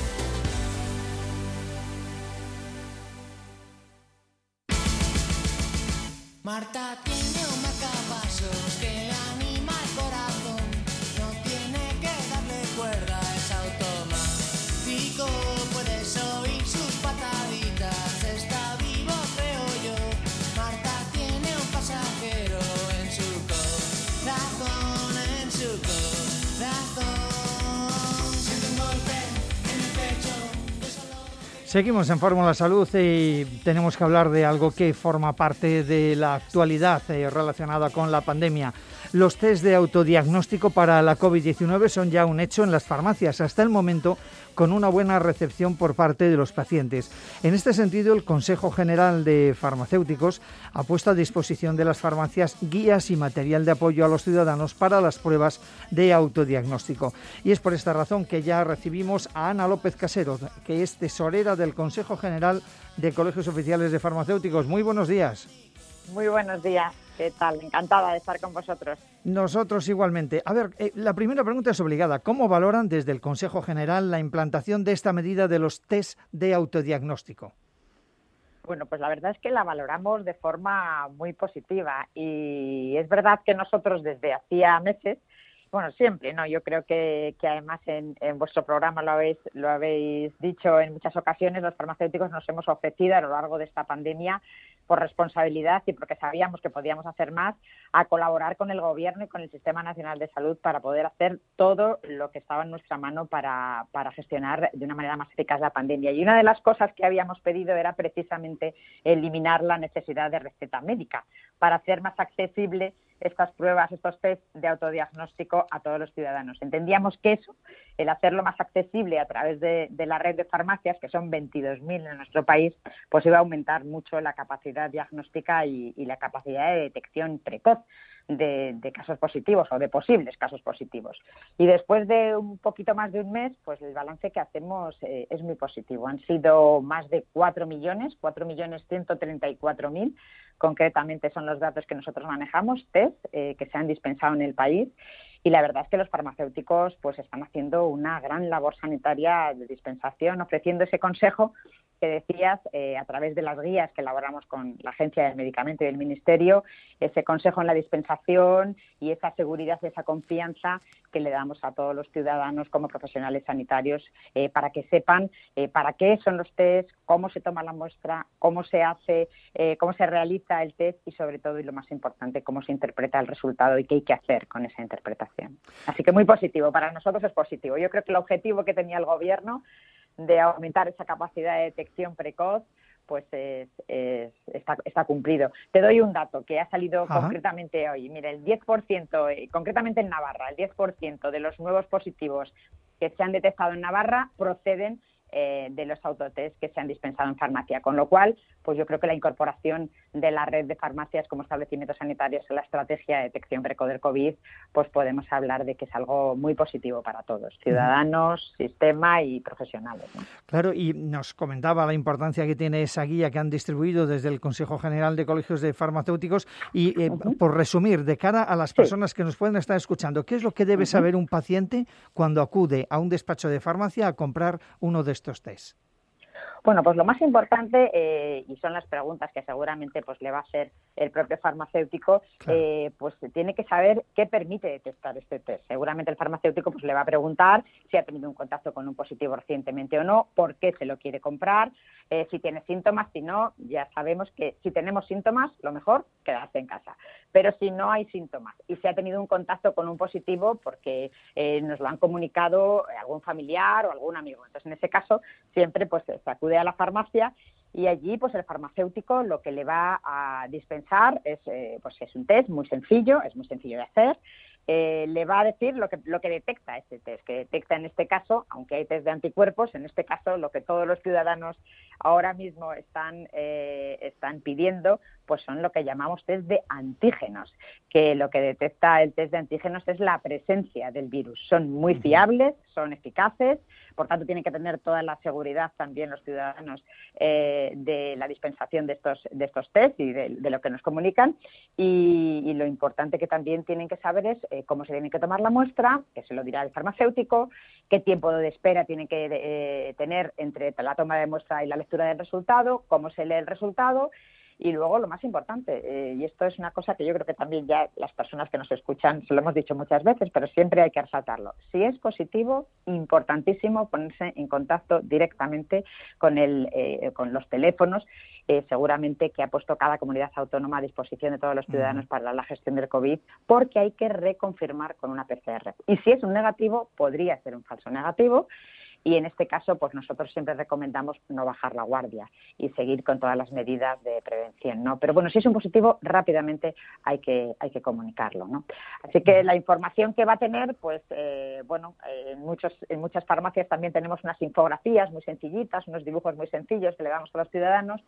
Marta tiene un marcapasos que le anima el corazón. No tiene que darle cuerda, es automático. Puedes oír sus pataditas, está vivo creo yo. Marta tiene un pasajero en su corazón, en su corazón. Siente un golpe en el pecho. Seguimos en Fórmula Salud y tenemos que hablar de algo que forma parte de la actualidad relacionada con la pandemia. Los test de autodiagnóstico para la COVID-19 son ya un hecho en las farmacias, hasta el momento con una buena recepción por parte de los pacientes. En este sentido, el Consejo General de Farmacéuticos ha puesto a disposición de las farmacias guías y material de apoyo a los ciudadanos para las pruebas de autodiagnóstico. Y es por esta razón que ya recibimos a Ana López Casero, que es tesorera del Consejo General de Colegios Oficiales de Farmacéuticos. Muy buenos días. Muy buenos días. ¿Qué tal? Encantada de estar con vosotros. Nosotros igualmente. A ver, la primera pregunta es obligada. ¿Cómo valoran desde el Consejo General la implantación de esta medida de los test de autodiagnóstico? Bueno, pues la verdad es que la valoramos de forma muy positiva y es verdad que nosotros desde hacía meses, bueno, siempre, ¿no? Yo creo que además en vuestro programa lo habéis dicho en muchas ocasiones, los farmacéuticos nos hemos ofrecido a lo largo de esta pandemia por responsabilidad y porque sabíamos que podíamos hacer más, a colaborar con el Gobierno y con el Sistema Nacional de Salud para poder hacer todo lo que estaba en nuestra mano para gestionar de una manera más eficaz la pandemia. Y una de las cosas que habíamos pedido era precisamente eliminar la necesidad de receta médica para hacer más accesible estas pruebas, estos test de autodiagnóstico a todos los ciudadanos. Entendíamos que eso, el hacerlo más accesible a través de la red de farmacias, que son 22.000 en nuestro país, pues iba a aumentar mucho la capacidad diagnóstica y la capacidad de detección precoz de casos positivos o de posibles casos positivos. Y después de un poquito más de un mes, pues el balance que hacemos es muy positivo. Han sido más de 4.134.000, concretamente son los datos que nosotros manejamos, test que se han dispensado en el país. Y la verdad es que los farmacéuticos pues están haciendo una gran labor sanitaria de dispensación, ofreciendo ese consejo que decías a través de las guías que elaboramos con la Agencia del Medicamento y el Ministerio, ese consejo en la dispensación y esa seguridad y esa confianza que le damos a todos los ciudadanos como profesionales sanitarios para que sepan para qué son los test, cómo se toma la muestra, cómo se hace, cómo se realiza el test y sobre todo, y lo más importante, cómo se interpreta el resultado y qué hay que hacer con esa interpretación. Así que muy positivo, para nosotros es positivo. Yo creo que el objetivo que tenía el Gobierno de aumentar esa capacidad de detección precoz, pues está cumplido. Te doy un dato que ha salido concretamente hoy. Mira, el 10%, concretamente en Navarra, el 10% de los nuevos positivos que se han detectado en Navarra proceden de los autotest que se han dispensado en farmacia, con lo cual, pues yo creo que la incorporación de la red de farmacias como establecimientos sanitarios en la estrategia de detección precoz del COVID, pues podemos hablar de que es algo muy positivo para todos, ciudadanos, sistema y profesionales, ¿no? Claro, y nos comentaba la importancia que tiene esa guía que han distribuido desde el Consejo General de Colegios de Farmacéuticos y, por resumir, de cara a las personas que nos pueden estar escuchando, ¿qué es lo que debe saber un paciente cuando acude a un despacho de farmacia a comprar uno de estos test? Bueno, pues lo más importante, y son las preguntas que seguramente pues le va a hacer el propio farmacéutico, claro. Pues tiene que saber qué permite detectar este test. Seguramente el farmacéutico pues le va a preguntar si ha tenido un contacto con un positivo recientemente o no, por qué se lo quiere comprar, si tiene síntomas, si no, ya sabemos que si tenemos síntomas, lo mejor, quedarse en casa. Pero si no hay síntomas y se ha tenido un contacto con un positivo porque nos lo han comunicado algún familiar o algún amigo. Entonces, en ese caso, siempre pues se acude a la farmacia y allí pues el farmacéutico lo que le va a dispensar es un test muy sencillo, es muy sencillo de hacer. Le va a decir lo que detecta este test, que detecta en este caso, aunque hay test de anticuerpos, en este caso lo que todos los ciudadanos ahora mismo están pidiendo, pues son lo que llamamos test de antígenos, que lo que detecta el test de antígenos es la presencia del virus. Son muy fiables, son eficaces, por tanto tienen que tener toda la seguridad también los ciudadanos de la dispensación de estos test y de lo que nos comunican, y lo importante que también tienen que saber es cómo se tiene que tomar la muestra, que se lo dirá el farmacéutico, qué tiempo de espera tiene que tener entre la toma de muestra y la lectura del resultado, cómo se lee el resultado. Y luego lo más importante, y esto es una cosa que yo creo que también ya las personas que nos escuchan se lo hemos dicho muchas veces, pero siempre hay que resaltarlo. Si es positivo, importantísimo ponerse en contacto directamente con los teléfonos, seguramente que ha puesto cada comunidad autónoma a disposición de todos los ciudadanos para la gestión del COVID, porque hay que reconfirmar con una PCR. Y si es un negativo, podría ser un falso negativo. Y en este caso, pues nosotros siempre recomendamos no bajar la guardia y seguir con todas las medidas de prevención, ¿no? Pero bueno, si es un positivo, rápidamente hay que comunicarlo, ¿no? Así que la información que va a tener, pues en muchas farmacias también tenemos unas infografías muy sencillitas, unos dibujos muy sencillos que le damos a los ciudadanos,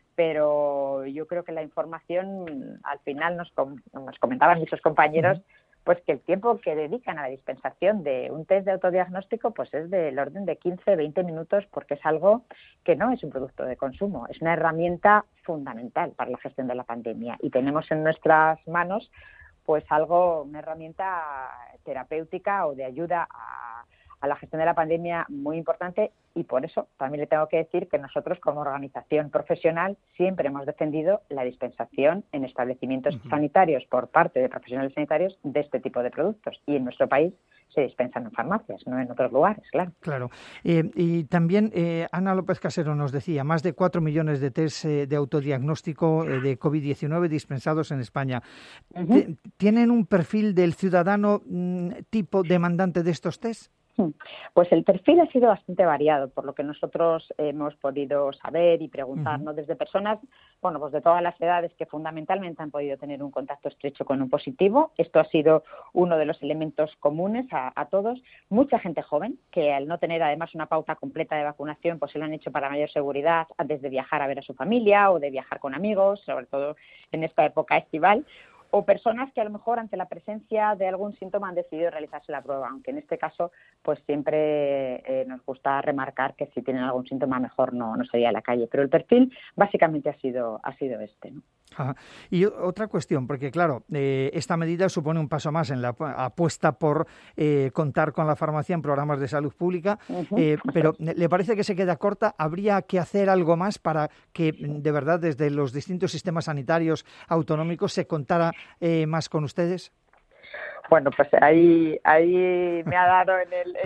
pero yo creo que la información, al final nos comentaban muchos compañeros, pues que el tiempo que dedican a la dispensación de un test de autodiagnóstico pues es del orden de 15-20 minutos, porque es algo que no es un producto de consumo, es una herramienta fundamental para la gestión de la pandemia, y tenemos en nuestras manos pues una herramienta terapéutica o de ayuda a la gestión de la pandemia muy importante, y por eso también le tengo que decir que nosotros como organización profesional siempre hemos defendido la dispensación en establecimientos sanitarios por parte de profesionales sanitarios de este tipo de productos, y en nuestro país se dispensan en farmacias, no en otros lugares, claro. Claro. Y también Ana López Casero nos decía, más de 4 millones de test de autodiagnóstico de COVID-19 dispensados en España. ¿Tienen un perfil del ciudadano tipo demandante de estos test? Pues el perfil ha sido bastante variado, por lo que nosotros hemos podido saber y preguntarnos desde personas, pues de todas las edades, que fundamentalmente han podido tener un contacto estrecho con un positivo. Esto ha sido uno de los elementos comunes a todos. Mucha gente joven, que al no tener además una pauta completa de vacunación, pues se lo han hecho para mayor seguridad antes de viajar a ver a su familia o de viajar con amigos, sobre todo en esta época estival. O personas que a lo mejor ante la presencia de algún síntoma han decidido realizarse la prueba, aunque en este caso pues siempre nos gusta remarcar que si tienen algún síntoma mejor no salir a la calle. Pero el perfil básicamente ha sido este, ¿no? Ajá. Y otra cuestión, porque claro, esta medida supone un paso más en la apuesta por contar con la farmacia en programas de salud pública, pero ¿le parece que se queda corta? ¿Habría que hacer algo más para que de verdad desde los distintos sistemas sanitarios autonómicos se contara más con ustedes? Bueno, pues ahí me ha dado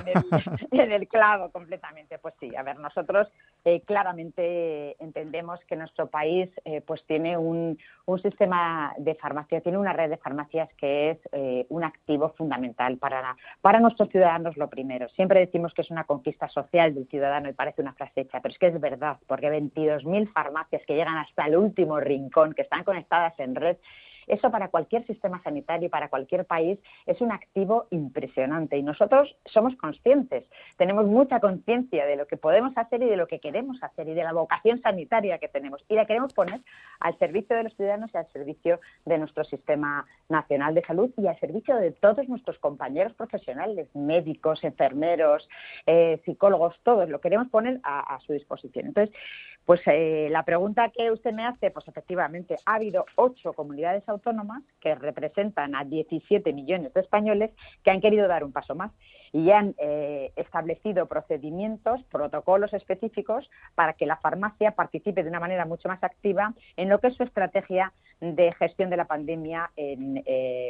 en el clavo completamente. Pues sí, a ver, nosotros claramente entendemos que nuestro país pues tiene un sistema de farmacia, tiene una red de farmacias que es un activo fundamental para nuestros ciudadanos. Lo primero, siempre decimos que es una conquista social del ciudadano y parece una frase hecha, pero es que es verdad, porque 22.000 farmacias que llegan hasta el último rincón, que están conectadas en red, eso para cualquier sistema sanitario y para cualquier país es un activo impresionante, y nosotros somos conscientes, tenemos mucha conciencia de lo que podemos hacer y de lo que queremos hacer y de la vocación sanitaria que tenemos, y la queremos poner al servicio de los ciudadanos y al servicio de nuestro sistema nacional de salud y al servicio de todos nuestros compañeros profesionales, médicos, enfermeros, psicólogos, todos lo queremos poner a su disposición. Entonces, pues la pregunta que usted me hace, pues efectivamente ha habido 8 comunidades autónomas que representan a 17 millones de españoles que han querido dar un paso más y han establecido procedimientos, protocolos específicos para que la farmacia participe de una manera mucho más activa en lo que es su estrategia de gestión de la pandemia en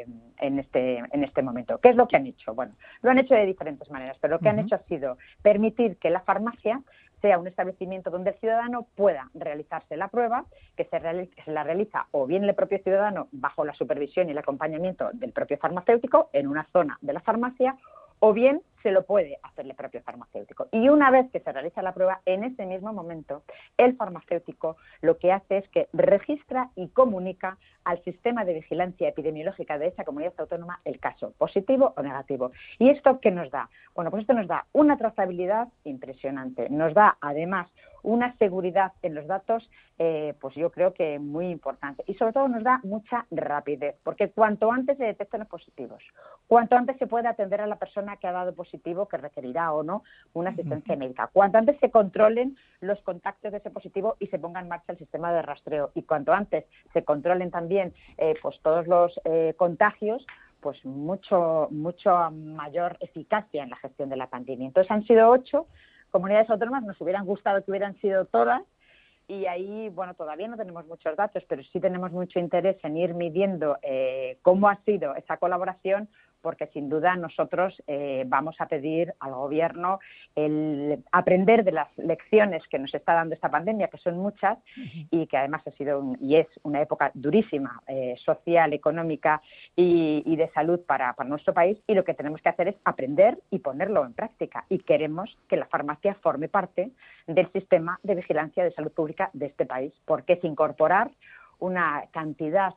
este momento. ¿Qué es lo que han hecho? Bueno, lo han hecho de diferentes maneras, pero lo que han hecho ha sido permitir que la farmacia sea un establecimiento donde el ciudadano pueda realizarse la prueba, que se la realiza o bien el propio ciudadano bajo la supervisión y el acompañamiento del propio farmacéutico en una zona de la farmacia, o bien se lo puede hacer el propio farmacéutico. Y una vez que se realiza la prueba, en ese mismo momento, el farmacéutico lo que hace es que registra y comunica al sistema de vigilancia epidemiológica de esa comunidad autónoma el caso, positivo o negativo. ¿Y esto qué nos da? Bueno, pues esto nos da una trazabilidad impresionante. Nos da, además, una seguridad en los datos, pues yo creo que muy importante. Y sobre todo nos da mucha rapidez, porque cuanto antes se detecten los positivos, cuanto antes se pueda atender a la persona que ha dado positivo, que requerirá o no una asistencia médica, cuanto antes se controlen los contactos de ese positivo y se ponga en marcha el sistema de rastreo, y cuanto antes se controlen también pues todos los contagios, pues mucho mayor eficacia en la gestión de la pandemia. Entonces han sido 8 comunidades autónomas, nos hubieran gustado que hubieran sido todas, y ahí, bueno, todavía no tenemos muchos datos, pero sí tenemos mucho interés en ir midiendo cómo ha sido esa colaboración, porque sin duda nosotros vamos a pedir al Gobierno el aprender de las lecciones que nos está dando esta pandemia, que son muchas, y que además ha sido y es una época durísima, social, económica y de salud para nuestro país, y lo que tenemos que hacer es aprender y ponerlo en práctica, y queremos que la farmacia forme parte del sistema de vigilancia de salud pública de este país, porque es incorporar una cantidad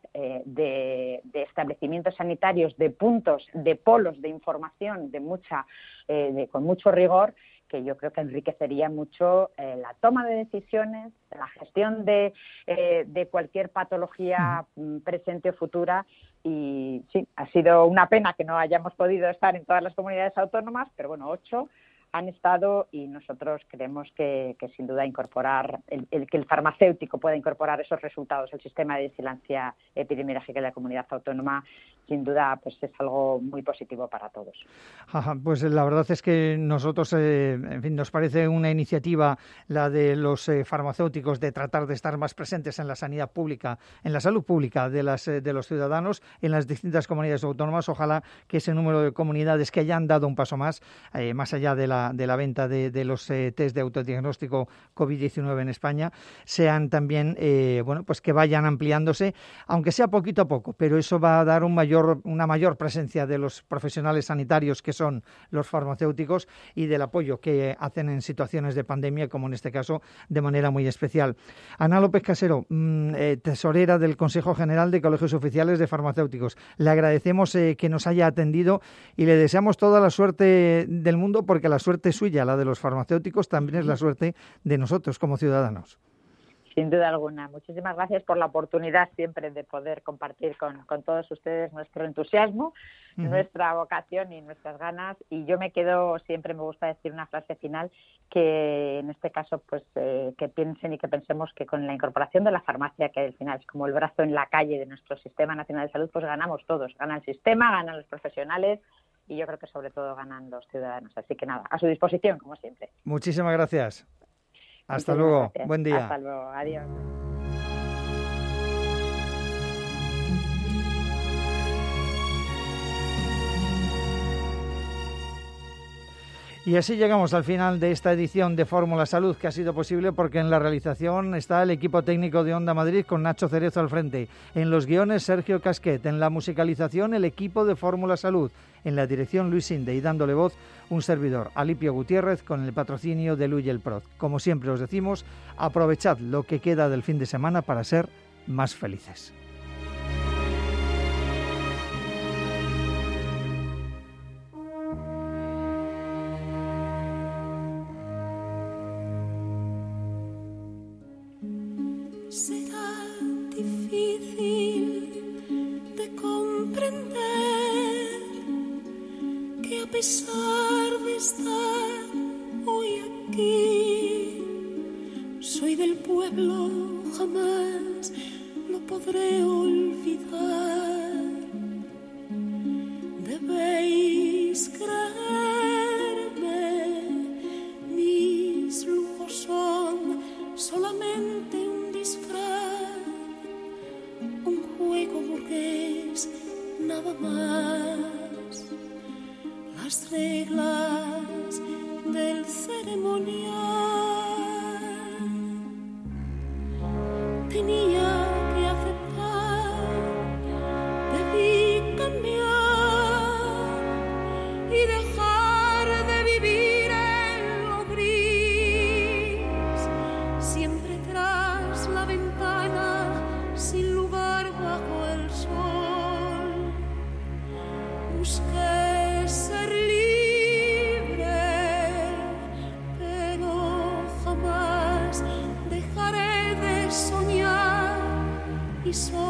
de establecimientos sanitarios, de puntos, de polos de información con mucho rigor, que yo creo que enriquecería mucho la toma de decisiones, la gestión de cualquier patología presente o futura. Y sí, ha sido una pena que no hayamos podido estar en todas las comunidades autónomas, pero bueno, 8 han estado, y nosotros creemos que sin duda incorporar, que el farmacéutico pueda incorporar esos resultados al sistema de vigilancia epidemiológica de la comunidad autónoma, sin duda pues es algo muy positivo para todos. Pues la verdad es que nosotros, en fin, nos parece una iniciativa la de los farmacéuticos de tratar de estar más presentes en la sanidad pública, en la salud pública de los ciudadanos en las distintas comunidades autónomas. Ojalá que ese número de comunidades que hayan dado un paso más allá de la venta de los test de autodiagnóstico COVID-19 en España, sean también, pues que vayan ampliándose, aunque sea poquito a poco, pero eso va a dar una mayor presencia de los profesionales sanitarios, que son los farmacéuticos, y del apoyo que hacen en situaciones de pandemia, como en este caso, de manera muy especial. Ana López Casero, tesorera del Consejo General de Colegios Oficiales de Farmacéuticos, le agradecemos que nos haya atendido y le deseamos toda la suerte del mundo, porque la suerte suya, la de los farmacéuticos, también es la suerte de nosotros como ciudadanos. Sin duda alguna. Muchísimas gracias por la oportunidad siempre de poder compartir con todos ustedes nuestro entusiasmo, nuestra vocación y nuestras ganas. Y yo me quedo, siempre me gusta decir una frase final, que en este caso pues que piensen y que pensemos que con la incorporación de la farmacia, que al final es como el brazo en la calle de nuestro Sistema Nacional de Salud, pues ganamos todos. Gana el sistema, ganan los profesionales, y yo creo que sobre todo ganan los ciudadanos. Así que nada, a su disposición, como siempre. Muchísimas gracias. Hasta luego. Gracias. Buen día. Hasta luego. Adiós. Y así llegamos al final de esta edición de Fórmula Salud, que ha sido posible porque en la realización está el equipo técnico de Onda Madrid con Nacho Cerezo al frente. En los guiones, Sergio Casquet. En la musicalización, el equipo de Fórmula Salud. En la dirección, Luis Inde, y dándole voz, un servidor, Alipio Gutiérrez, con el patrocinio de Luy el Prod. Como siempre os decimos, aprovechad lo que queda del fin de semana para ser más felices. Será difícil de comprender que a pesar de estar hoy aquí, soy del pueblo, jamás lo podré olvidar. Debéis creerme, mis lujos son solamente un disfraz, un juego burgués, nada más. Las reglas del ceremonial tenía que aceptar, debí cambiar y dejar y soy